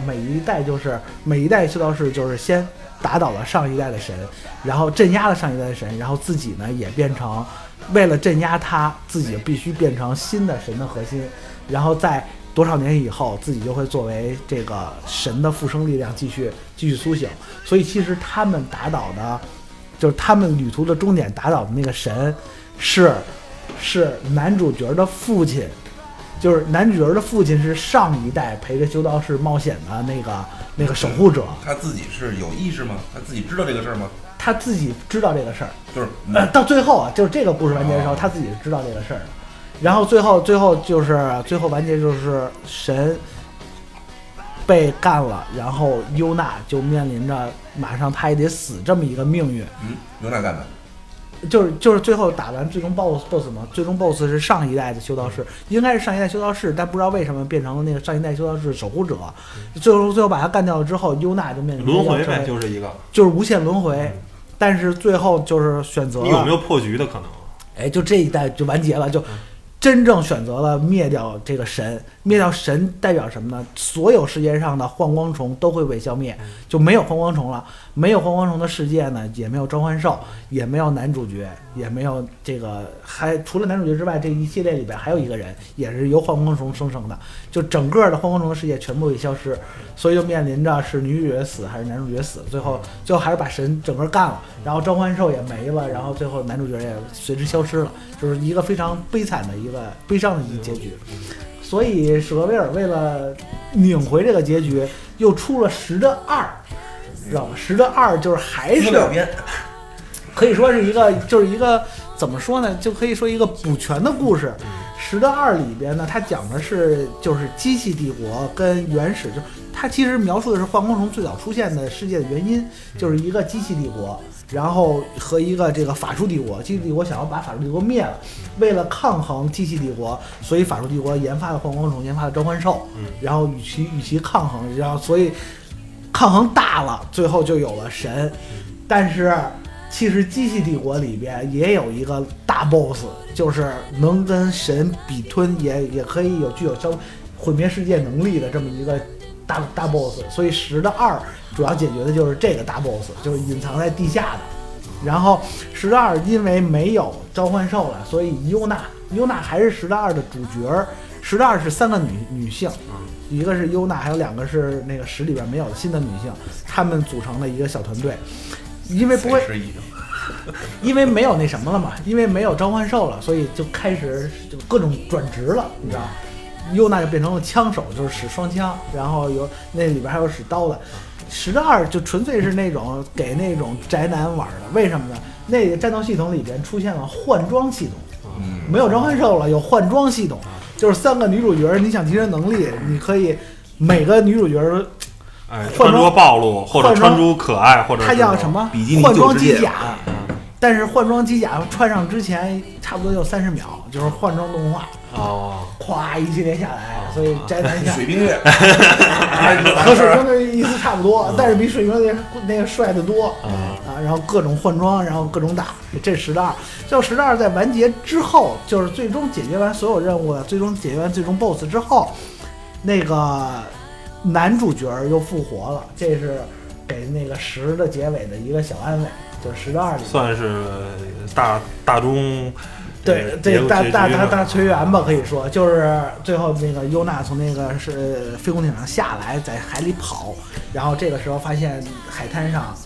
代修道士就是先打倒了上一代的神，然后镇压了上一代的神，然后自己呢也变成为了镇压他自己必须变成新的神的核心，然后在多少年以后自己就会作为这个神的复生力量继续苏醒。所以其实他们打倒的就是他们旅途的终点打倒的那个神是男主角的父亲，就是男主角的父亲是上一代陪着修道士冒险的那个守护者。 他自己是有意识吗？他自己知道这个事儿吗？ 他自己知道这个事儿， 就是到最后啊，就是这个故事完结的时候，他自己是知道这个事儿的。然后最后完结就是神被干了，然后优娜就面临着马上他也得死这么一个命运。 优娜干的。 就是最后打完最终 BOSS 嘛，最终 BOSS 是上一代的修道士，应该是上一代修道士，但不知道为什么变成了那个上一代修道士守护者。最后把他干掉了之后，优娜就面临轮回呗，就是无限轮回。但是最后就是选择了， 你有没有破局的可能？ 哎，就这一代就完结了，就真正选择了灭掉这个神。灭掉神代表什么呢？所有世界上的幻光虫都会被消灭，就没有幻光虫了。没有幻光虫的世界呢，也没有召唤兽，也没有男主角，也没有这个，还除了男主角之外，这一系列里边还有一个人，也是由幻光虫生成的。就整个的幻光虫的世界全部会消失，所以就面临着是女主角死还是男主角死。最后还是把神整个干了，然后召唤兽也没了，然后最后男主角也随之消失了，就是一个非常悲惨的一个悲伤的一个结局。所以史克威尔为了拧回这个结局，又出了10的2，知道吗？10的2就是还是可以说是一个怎么说呢？就可以说一个补全的故事。10的2里边呢，它讲的是就是机器帝国跟原始，就它其实描述的是幻光虫最早出现的世界的原因，就是一个机器帝国，然后和一个这个法术帝国。机器帝国想要把法术帝国灭了，为了抗衡机器帝国，所以法术帝国研发了幻光虫，研发了召唤兽，然后与其抗衡，然后所以抗衡大了，最后就有了神。但是其实机器帝国里边也有一个大 boss， 就是能跟神比吞，也可以具有毁灭世界能力的这么一个大 boss。所以10的2主要解决的就是这个大 boss， 就是隐藏在地下的。然后10的2因为没有召唤兽了，所以优娜还是10的2的主角。10的2是3个女性，一个是优娜，还有2个是那个10里边没有的新的女性，她们组成了一个小团队。因为不会，因为没有那什么了嘛，因为没有召唤兽了，所以就开始就各种转职了，你知道。优娜就变成了枪手，就是使双枪，然后那里边还有使刀的。10的2就纯粹是那种给那种宅男玩的，为什么呢？那个战斗系统里边出现了换装系统，没有召唤兽了，有换装系统，就是3个女主角，你想提升能力，你可以每个女主角穿着暴露，或者穿着可爱，或者它叫什么？换装机甲。但是换装机甲穿上之前差不多就30秒，就是换装动画。咵一系列下来，所以宅男像水冰月和水冰的意思差不多，但是比水冰那个帅得多然后各种换装，然后各种打。这10的2，就10的2在完结之后，就是最终解决完所有任务，最终解决完最终 BOSS 之后，那个男主角又复活了，这是给那个10的结尾的一个小安慰，就是10的2里算是大中。 对，这大随缘吧，可以说就是最后那个优娜从那个是飞空艇上下来，在海里跑，然后这个时候发现海滩上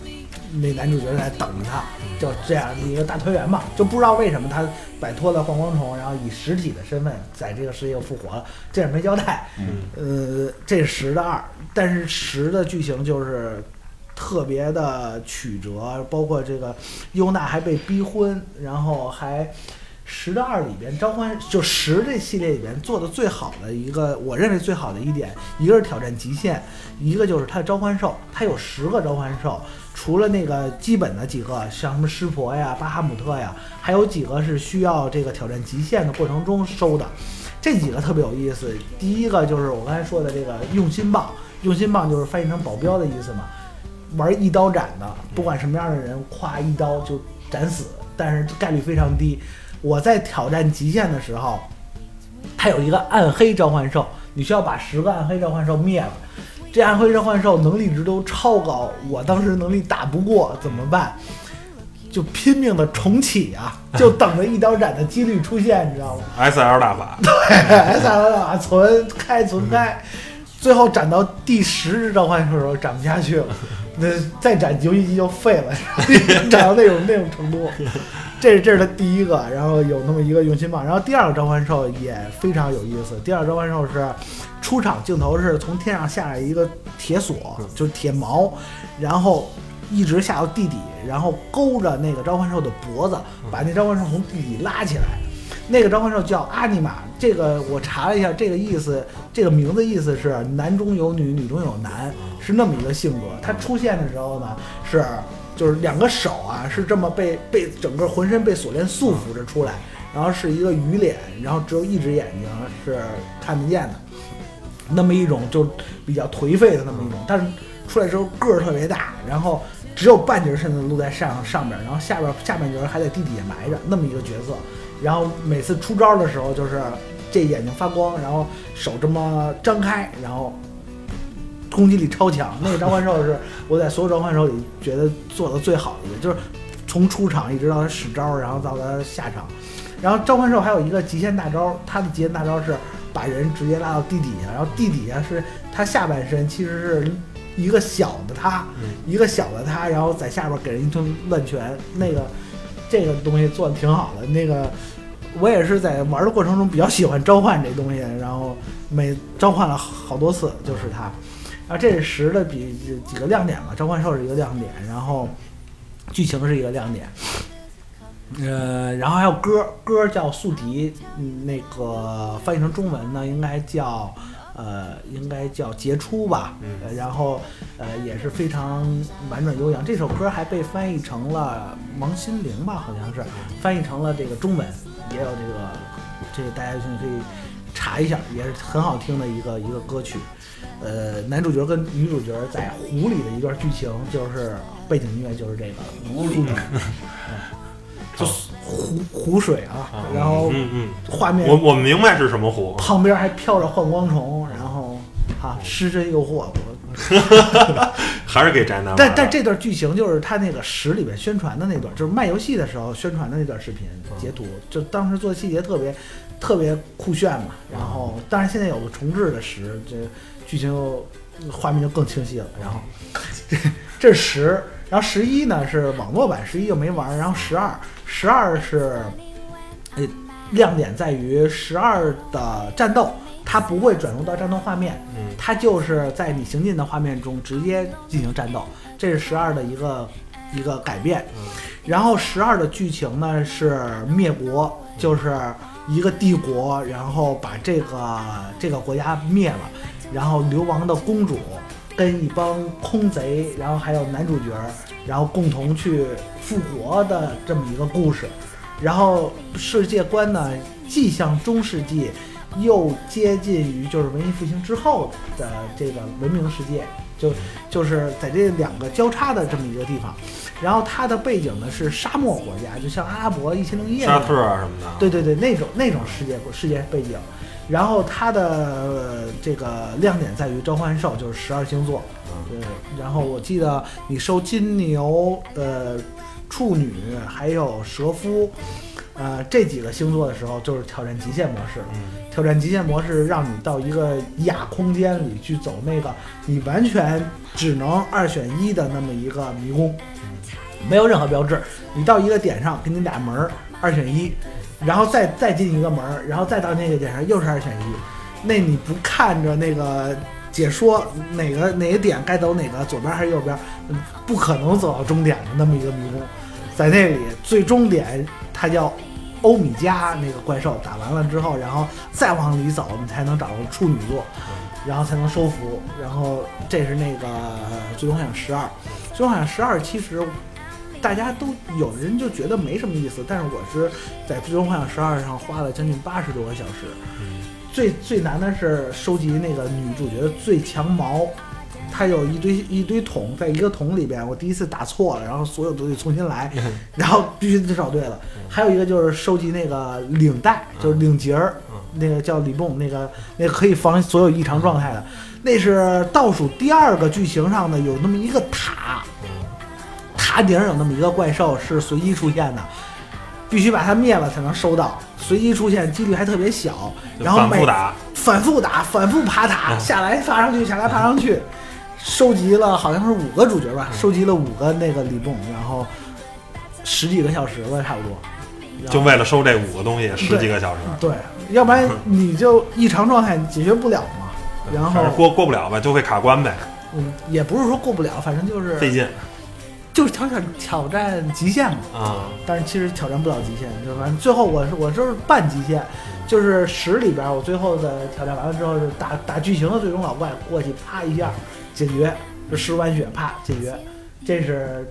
那男主角在等着他，就这样一个大团圆嘛，就不知道为什么他摆脱了幻光虫，然后以实体的身份在这个世界又复活了，这也没交代。这是10的2，但是10的剧情就是特别的曲折，包括这个优娜还被逼婚，然后还10的2里边召唤就10这系列里边做的最好的一个，我认为最好的一点，一个是挑战极限，一个就是它的召唤兽，它有10个召唤兽，除了那个基本的几个像什么湿婆呀、巴哈姆特呀，还有几个是需要这个挑战极限的过程中收的，这几个特别有意思。第一个就是我刚才说的这个用心棒，用心棒就是翻译成保镖的意思嘛，玩一刀斩的，不管什么样的人，咵一刀就斩死，但是概率非常低。我在挑战极限的时候，它有一个暗黑召唤兽，你需要把10个暗黑召唤兽灭了。这暗黑召唤兽能力值都超高，我当时能力打不过怎么办？就拼命的重启啊，就等着一刀斩的几率出现，你知道吗 ？SL 大法， 对 ，SL 大法存开，最后斩到第10只召唤兽的时候斩不下去了，那再斩游戏机就废了，斩到那种程度。这是他第一个，然后有那么一个用心棒，然后第2个召唤兽也非常有意思。第2个召唤兽是出场镜头是从天上下来一个铁索，就是铁锚，然后一直下到地底，然后勾着那个召唤兽的脖子，把那召唤兽从地底拉起来。那个召唤兽叫阿尼玛，这个我查了一下，这个意思，这个名字意思是男中有女，女中有男，是那么一个性格。它出现的时候呢，就是2个手啊，是这么被整个浑身被锁链束缚着出来，然后是一个鱼脸，然后只有一只眼睛是看得见的，那么一种就比较颓废的那么一种，但是出来之后个儿特别大，然后只有半截身子露在上边，然后下半截还在地底下埋着那么一个角色，然后每次出招的时候就是这眼睛发光，然后手这么张开，然后攻击力超强。那个召唤兽是我在所有召唤兽里觉得做的最好的一个，就是从出场一直到他使招，然后到他下场。然后召唤兽还有一个极限大招，他的极限大招是把人直接拉到地底下，然后地底下是他下半身其实是一个小的他，然后在下边给人一顿乱拳。这个东西做的挺好的。那个我也是在玩的过程中比较喜欢召唤这东西，然后每召唤了好多次，就是它。然后这是10的几个亮点吧，召唤兽是一个亮点，然后剧情是一个亮点，然后还有歌叫宿敌，那个翻译成中文呢应该叫杰出吧，然后也是非常婉转悠扬。这首歌还被翻译成了王心凌吧，好像是翻译成了这个中文，也有这个大家可以查一下，也是很好听的一个歌曲。男主角跟女主角在湖里的一段剧情，就是背景音乐就是这个湖里，就是湖水啊，然后画面我明白是什么湖， 旁边还飘着幻光虫，然后失身诱惑， 还是给宅男玩。 但这段剧情就是他那个10里边宣传的那段，就是卖游戏的时候宣传的那段视频截图，就当时做细节特别酷炫嘛。然后当然现在有个重置的10，这剧情画面就更清晰了。然后这是10，然后11呢是网络版，11就没玩。然后12是亮点在于12的战斗，它不会转入到战斗画面，它就是在你行进的画面中直接进行战斗，这是12的一个改变。然后12的剧情呢是灭国，就是一个帝国，然后把这个国家灭了，然后流亡的公主跟一帮空贼，然后还有男主角，然后共同去复活的这么一个故事。然后世界观呢既像中世纪，又接近于就是文艺复兴之后的这个文明世界，就是在这2个交叉的这么一个地方。然后它的背景呢是沙漠国家，就像阿拉伯1001夜沙特啊什么的， 对，那种世界背景。然后它的这个亮点在于召唤兽，就是12星座。然后我记得你收金牛、处女还有蛇夫， 这几个星座的时候就是挑战极限模式。挑战极限模式让你到一个亚空间里去走那个你完全只能2选1的那么一个迷宫，没有任何标志。你到一个点上给你俩门2选1，然后再进一个门，然后再到那个点上又是2选1。那你不看着那个解说哪个点该走哪个，左边还是右边，不可能走到终点的那么一个迷宫。在那里最终点它叫欧米伽那个怪兽，打完了之后然后再往里走你才能找到处女座，然后才能收服。然后这是那个最终幻想12。最终幻想12其实大家都有人就觉得没什么意思，但是我是在最终幻想12上花了将近80多个小时。最难的是收集那个女主角的最强矛，它有一堆桶，在一个桶里边，我第一次打错了，然后所有都得重新来，然后必须得找对了。还有一个就是收集那个领带，就是领结儿，那个叫里泵，那个可以防所有异常状态的。那是倒数第2个剧情上的，有那么一个塔，塔顶有那么一个怪兽是随机出现的，必须把它灭了才能收到，随机出现几率还特别小，然后反复打，反复爬塔，下来爬上去，下来爬上去，收集了好像是5个主角吧，收集了5个那个里泵，然后10几个小时了差不多， 就为了收这5个东西10几个小时。 对，要不然你就异常状态解决不了嘛。然后过不了吧，就会卡关呗。 也不是说过不了，反正就是费劲。 就是挑战极限嘛，但是其实挑战不了极限，就反正最后我就是半极限，就是10里边我最后的挑战完了之后是打剧情的最终老怪过去啪一下解决，就10碗血啪解决，这是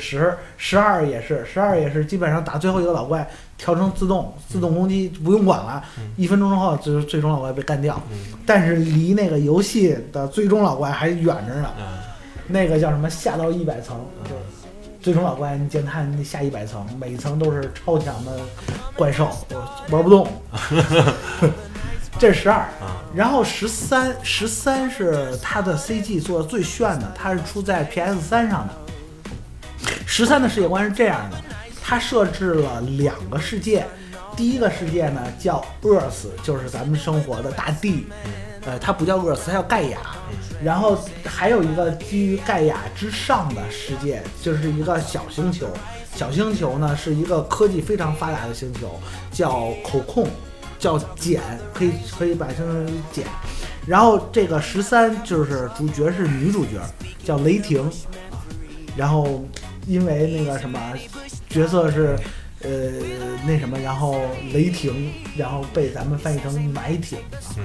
12也是基本上打最后一个老怪调成自动攻击不用管了，1分钟之后就是最终老怪被干掉，但是离那个游戏的最终老怪还远着呢，那个叫什么下到100层。最终老怪，你见他那下100层，每一层都是超强的怪兽，玩不动。这是12，然后13是它的 CG 做的最炫的，它是出在 PS3 上的。13的世界观是这样的，它设置了2个世界，第一个世界呢叫 Earth， 就是咱们生活的大地，它不叫 Earth， 它叫盖亚。然后还有一个基于盖亚之上的世界，就是一个小星球。小星球呢是一个科技非常发达的星球，叫口控，叫茧，可以把它称为茧。然后这个13就是主角是女主角，叫雷霆。然后因为那个什么角色是那什么，然后雷霆，然后被咱们翻译成埋挺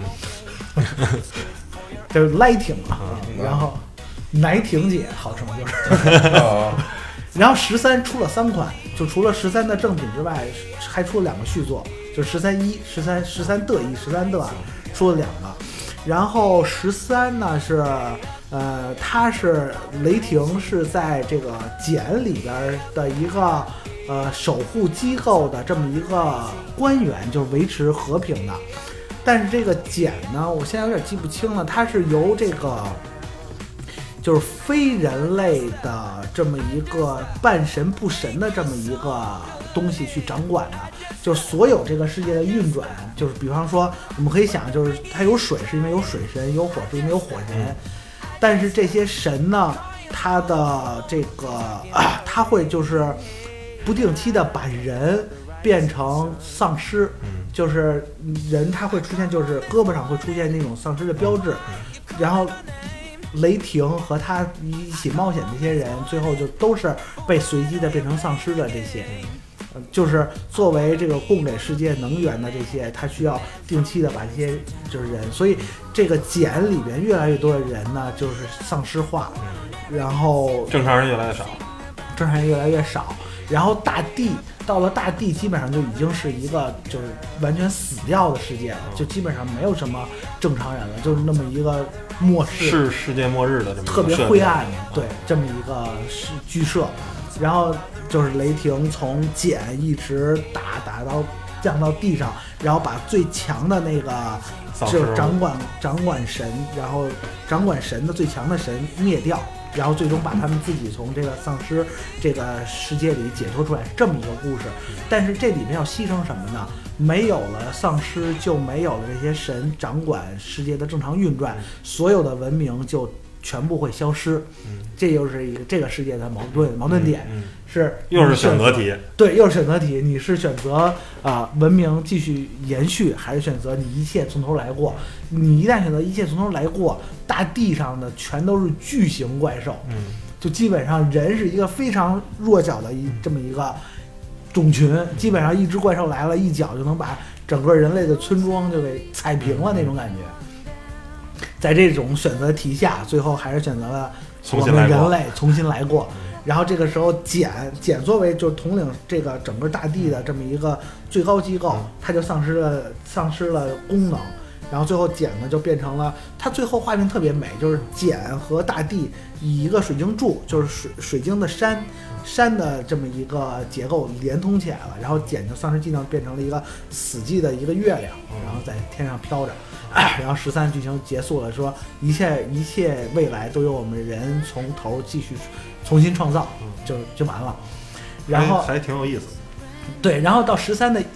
就是Lighting 然后奶挺姐好称就是然后13出了3款，就除了13的正品之外，还出了2个续作，就是13的13的出了2个。然后13呢是它是雷霆是在这个茧里边的一个守护机构的这么一个官员，就是维持和平的。但是这个茧呢，我现在有点记不清了，它是由这个就是非人类的这么一个半神不神的这么一个东西去掌管的，就是所有这个世界的运转，就是比方说我们可以想，就是它有水是因为有水神，有火是因为有火神，但是这些神呢，它的这个它会就是不定期的把人变成丧尸，就是人他会出现，就是胳膊上会出现那种丧尸的标志，然后雷霆和他一起冒险这些人最后就都是被随机的变成丧尸的这些，就是作为这个供给世界能源的这些，他需要定期的把这些就是人，所以这个茧里边越来越多的人呢就是丧尸化，然后正常人越来越少，然后到了大地基本上就已经是一个就是完全死掉的世界了，就基本上没有什么正常人了，就是那么一个末世世界末日的这么特别灰暗，对，这么一个剧社。然后就是雷霆从茧一直打到降到地上，然后把最强的那个就是掌管神，然后掌管神的最强的神灭掉， 然后最终把他们自己从这个丧尸这个世界里解脱出来，这么一个故事。但是这里面要牺牲什么呢？没有了丧尸，就没有了这些神掌管世界的正常运转，所有的文明就全部会消失。这就是一个这个世界的矛盾点，是又是选择题。 对，又是选择题。你是选择文明继续延续，还是选择你一切从头来过？你一旦选择一切从头来过，大地上的全都是巨型怪兽，就基本上人是一个非常弱小的这么一个种群，基本上一只怪兽来了，一脚就能把整个人类的村庄就给踩平了那种感觉。在这种选择题下，最后还是选择了我们人类重新来过。然后这个时候简作为就是统领这个整个大地的这么一个最高机构，它就丧失了功能。然后最后简呢就变成了，它最后画面特别美，就是简和大地以一个水晶柱，就是水晶的山的这么一个结构连通起来了。然后简就丧尸技能变成了一个死寂的一个月亮，然后在天上飘着。然后13剧情结束了，说一切未来都由我们人从头继续重新创造，就完了。然后还挺有意思。 对，然后到13的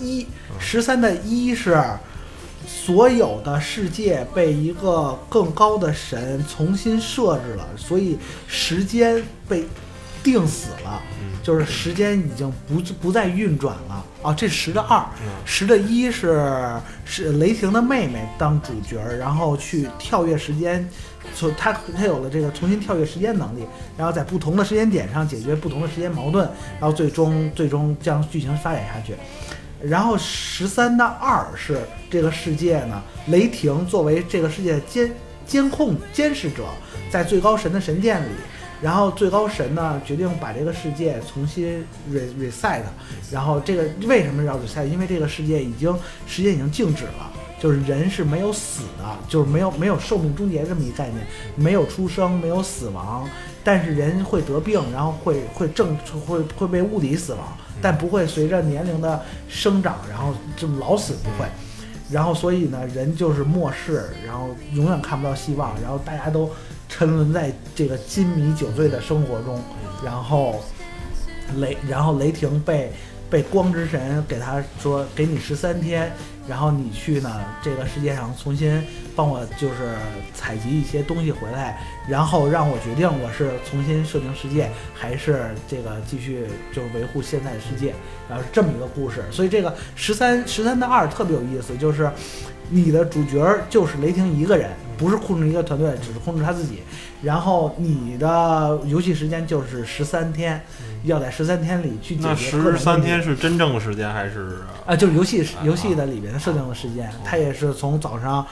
1是所有的世界被一个更高的神重新设置了，所以时间被定死了，就是时间已经不再运转了。这是10的2，10的1是雷霆的妹妹当主角，然后去跳跃时间，他有了这个重新跳跃时间能力，然后在不同的时间点上解决不同的时间矛盾，然后最终将剧情发展下去。然后13的2是这个世界呢，雷霆作为这个世界的监视者，在最高神的神殿里。然后最高神呢决定把这个世界重新 reset， 然后这个为什么要 reset？ 因为这个世界时间已经静止了，就是人是没有死的，就是没有寿命终结这么一概念，没有出生，没有死亡，但是人会得病，然后会被物理死亡，但不会随着年龄的生长然后这么老死，不会。然后所以呢，人就是末世，然后永远看不到希望，然后大家都沉沦在这个金迷酒醉的生活中。然后雷霆被光之神给他说，给你13天，然后你去呢这个世界上重新帮我就是采集一些东西回来，然后让我决定我是重新设定世界，还是这个继续就是维护现在的世界，然后是这么一个故事。所以这个13的2特别有意思，就是你的主角就是雷霆一个人，不是控制一个团队，只是控制他自己。然后你的游戏时间就是13天，要在13天里去解决。 那13天是真正的时间还是就是游戏的里边设定的时间，它也是从早上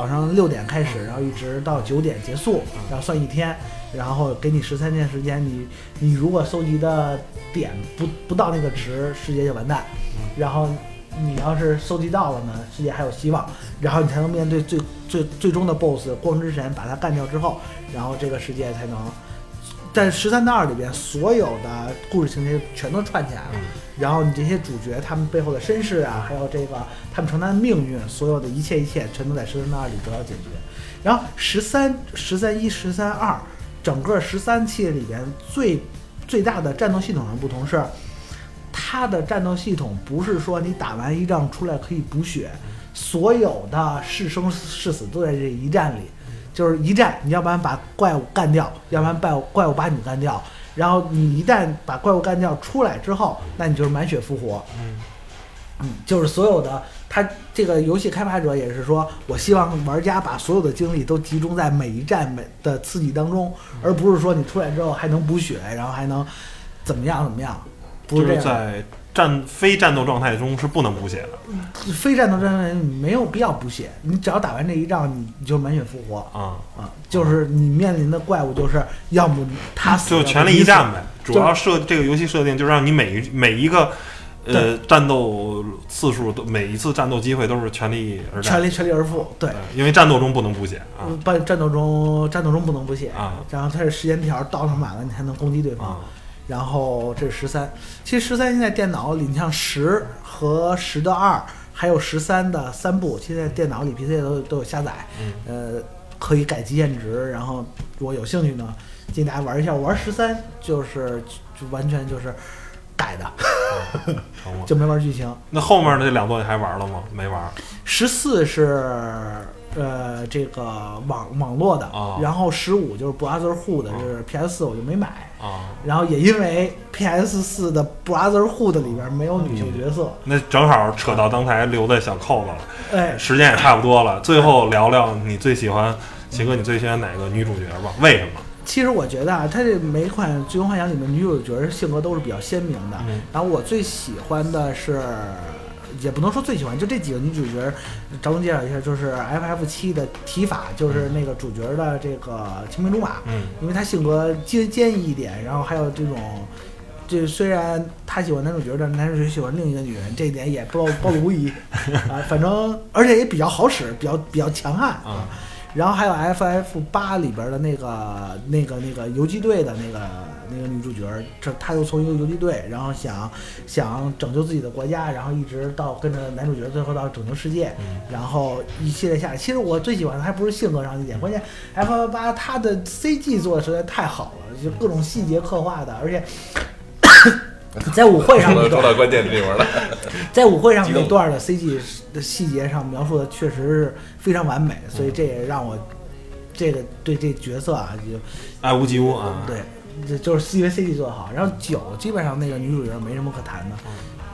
6点开始，然后一直到9点结束，然后算一天，然后给你13天时间。你如果搜集的点不到那个值，世界就完蛋。然后你要是收集到了呢，世界还有希望，然后你才能面对最终的 BOSS 光之神，把他干掉之后，然后这个世界才能在13的2里边，所有的故事情节全都串起来了。然后你这些主角他们背后的身世啊，还有这个他们承担的命运，所有的一切全都在13的2里得到解决。然后13、1、13、2，整个13期里边最大的战斗系统上不同是，它的战斗系统不是说你打完一仗出来可以补血，所有的是生是死都在这一战里。就是一战，你要不然把怪物干掉，要不然怪物把你干掉。然后你一旦把怪物干掉出来之后，那你就是满血复活。就是所有的他这个游戏开发者也是说，我希望玩家把所有的精力都集中在每一战的刺激当中，而不是说你出来之后还能补血，然后还能怎么样，不是这样。 就是在非战斗状态中是不能补血的。 非战斗状态没有必要补血，你只要打完这一仗，你就满血复活就是你面临的怪物就是要么他死， 就全力一战呗。主要这个游戏设定就是让你每一个战斗次数都每一次战斗机会都是全力而战， 全力而赴。对， 因为战斗中不能补血战斗中不能补血然后它是时间条到上满了，你才能攻击对方然后这是13，其实13现在电脑里，你像10和10的2，还有13的3部，现在电脑里 PC 都有下载，可以改极限值。然后如果有兴趣呢， 建议大家玩一下。玩13就完全就是改的，就没玩剧情。 那后面的这2座你还玩了吗？没玩。 14是这个网络的，然后15就是 Brotherhood 是 PS4 我就没买然后也因为 PS4 的 Brotherhood 里边没有女性角色， 那正好扯到刚才留的小扣子了。时间也差不多了，最后聊聊你最喜欢秦哥，你最喜欢哪个女主角吧？为什么？ 其实我觉得啊，它这每一款《最终幻想》里面女主角性格都是比较鲜明的。然后我最喜欢的是，也不能说最喜欢，就这几个女主角，着重介绍一下，就是 FF7 的提法，就是那个主角的这个青梅竹马。因为她性格坚毅一点，然后还有这种，这虽然他喜欢男主角，但男主角喜欢另一个女人，这一点也暴露无遗反正而且也比较好使，比较强悍然后还有 FF8 里边的那个游击队的那个女主角，这她又从一个游击队，然后想拯救自己的国家，然后一直到跟着男主角，最后到拯救世界，然后一系列下来。其实我最喜欢的还不是性格上一点，关键 FF8 它的 CG 做的实在太好了，就各种细节刻画的，而且在舞会上那段说到关键地方了， 在舞会上那段的 CG 的细节上描述的确实是非常完美，所以这也让我对这角色啊就爱屋及乌啊。 对，就是因为 CG 做得好。然后9基本上那个女主角没什么可谈的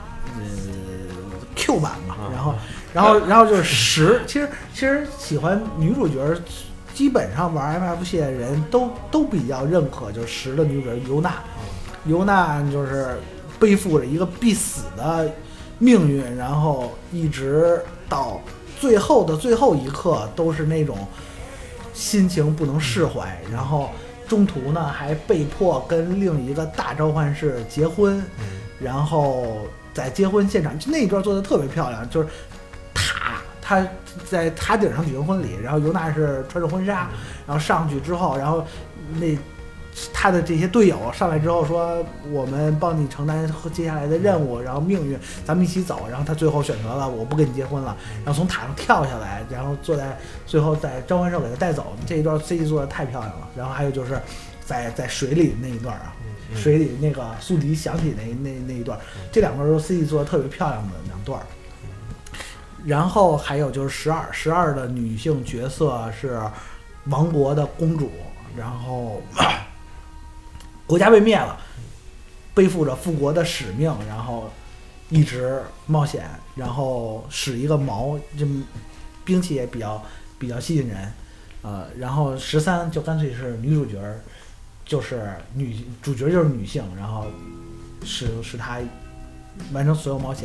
，Q 版嘛。然后就是10，其实喜欢女主角，基本上玩 FF 系列的人都比较认可，就是10的女主角尤娜就是背负着一个必死的命运，然后一直到最后的最后一刻都是那种心情不能释怀，然后中途呢还被迫跟另一个大召唤士结婚，然后在结婚现场就那一段做的特别漂亮，就是他在塔顶上举行婚礼，然后尤娜是穿着婚纱，然后上去之后，然后他的这些队友上来之后说，我们帮你承担接下来的任务，然后命运，咱们一起走。然后他最后选择了我不跟你结婚了，然后从塔上跳下来，然后坐在最后在召唤兽给他带走。这一段 CG 做的太漂亮了。然后还有就是在水里那一段啊，水里那个苏迪响起那一段，这2段都 CG 做的特别漂亮的2段。然后还有就是12的女性角色是王国的公主，然后国家被灭了，背负着复国的使命，然后一直冒险，然后使一个矛，这兵器也比较吸引人，然后13就干脆是女主角，就是主角就是女性，然后使她完成所有冒险，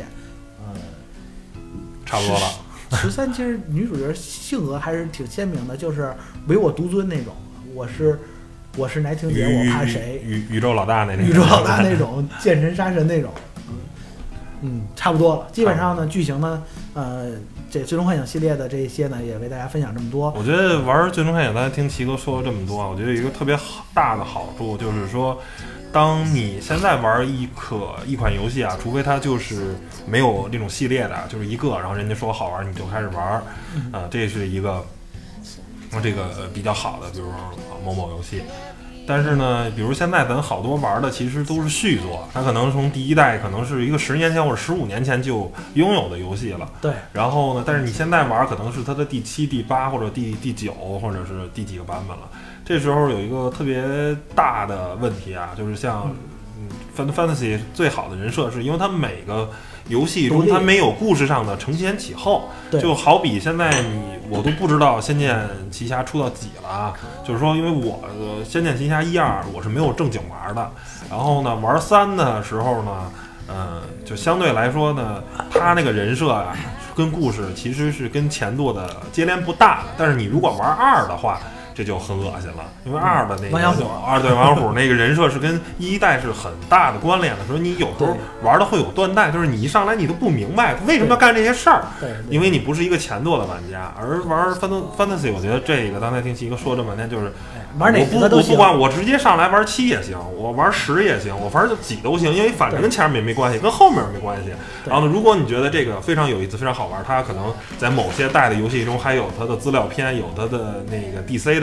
差不多了。 13其实女主角性格还是挺鲜明的，就是唯我独尊那种，我是奶挺姐，我怕谁？ 宇宙老大那种， 宇宙老大那种，见神杀神那种。差不多了。基本上呢，剧情呢，这最终幻想系列的这些呢，也为大家分享这么多。 我觉得玩最终幻想，刚才听齐哥说了这么多啊，我觉得有一个特别大的好处，就是说，当你现在玩一款游戏啊，除非它就是没有这种系列的，就是一个，然后人家说好玩你就开始玩，这是一个这个比较好的，比如说某某游戏。但是呢，比如现在咱好多玩的其实都是续作，它可能从第一代可能是一个10年前或者15年前就拥有的游戏了。 对。 然后呢，但是你现在玩可能是它的第7、第8或者第9或者是第几个版本了。这时候有一个特别大的问题啊，就是像Fantasy 最好的人设是因为它每个游戏中它没有故事上的承前启后，就好比现在我都不知道《仙剑奇侠》出到几了啊，就是说因为我的《仙剑奇侠》1、2我是没有正经玩的，然后呢玩3的时候呢，就相对来说呢，它那个人设啊跟故事其实是跟前作的接连不大的，但是你如果玩2的话。这就很恶心了，因为2的那个王小虎对王小虎那个人设是跟1代是很大的关联的，所以你有时候玩的会有断代，就是你一上来你都不明白他为什么要干这些事儿，因为你不是一个前作的玩家，而玩 Fantasy 我觉得这个刚才听齐哥说这么半天就是玩哪个都行， 我不管，我直接上来玩7也行，我玩10也行，我反正就几都行，因为反正跟前面没关系，跟后面没关系。然后呢，如果你觉得这个非常有意思，非常好玩，它可能在某些代的游戏中还有它的资料片，有它的那个 DC 的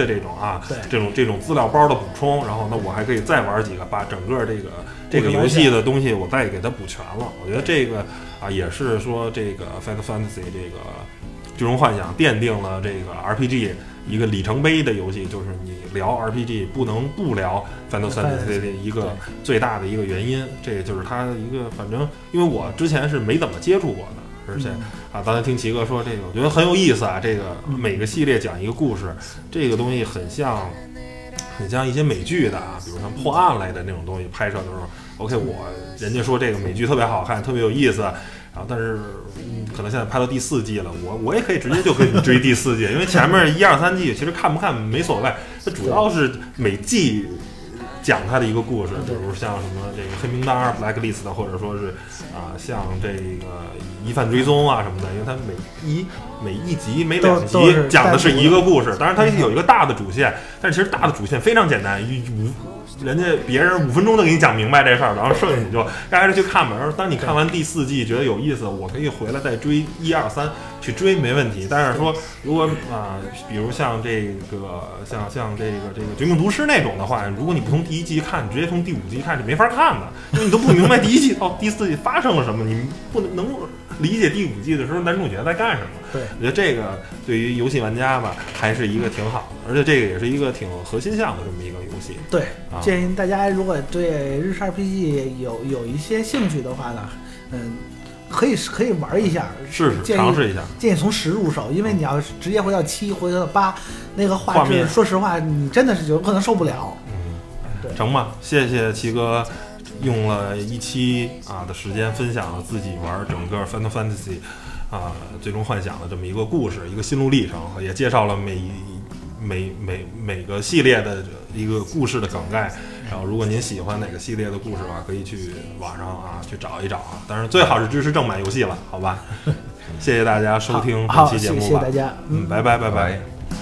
的这种这种资料包的补充，然后呢我还可以再玩几个，把整个这个游戏的东西我再给它补全了。我觉得这个也是说这个 Final Fantasy 这个最终幻想奠定了这个 RPG 一个里程碑的游戏，就是你聊 RPG 不能不聊 Final Fantasy 的一个最大的一个原因。这也就是它的一个，反正因为我之前是没怎么接触过的，而且刚才听齐哥说这个，我觉得很有意思啊。这个每个系列讲一个故事，这个东西很像一些美剧的比如像破案类的那种东西拍摄的时候 ，OK， 人家说这个美剧特别好看，特别有意思。然后，但是可能现在拍到第4季了，我也可以直接就跟你追第4季，因为前面1、2、3季其实看不看没所谓，它主要是每季讲它的一个故事，比如像什么这个黑名单 blacklist， 或者说是像这个疑犯追踪什么的，因为它每一集每2集讲的是一个故事，当然它有一个大的主线，但是其实大的主线非常简单，别人5分钟就给你讲明白这事儿，然后剩下你就该去看吧。然后当你看完第4季觉得有意思，我可以回来再追1、2、3去追没问题。但是说如果比如像这个像这个绝命毒师那种的话，如果你不从第1季看，你直接从第5季看是没法看的，因为你都不明白第1季到第4季发生了什么，你不能理解第5季的时候男主角在干什么。 对， 我觉得这个对于游戏玩家吧，还是一个挺好的，而且这个也是一个挺核心向的这么一个游戏。 对，建议大家如果对日式 RPG 有一些兴趣的话呢，可以玩一下， 尝试一下。 建议从10入手，因为你要直接回到7，回到8，那个画质，说实话，你真的是有可能受不了。对， 成吧？谢谢齐哥。用了1期的时间分享了自己玩整个 Final Fantasy 最终幻想的这么一个故事，一个心路历程，也介绍了每个系列的一个故事的梗概。然后如果您喜欢哪个系列的故事可以去网上去找一找当然最好是支持正版游戏了，好吧？谢谢大家收听本期节目吧， 谢谢大家， 拜拜拜拜。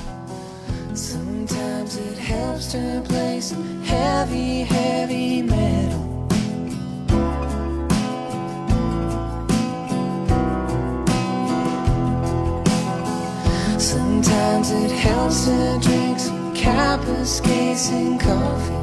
Sometimes it helps to play some heavy metal. Sometimes it helps to drink some Capus Case and coffee.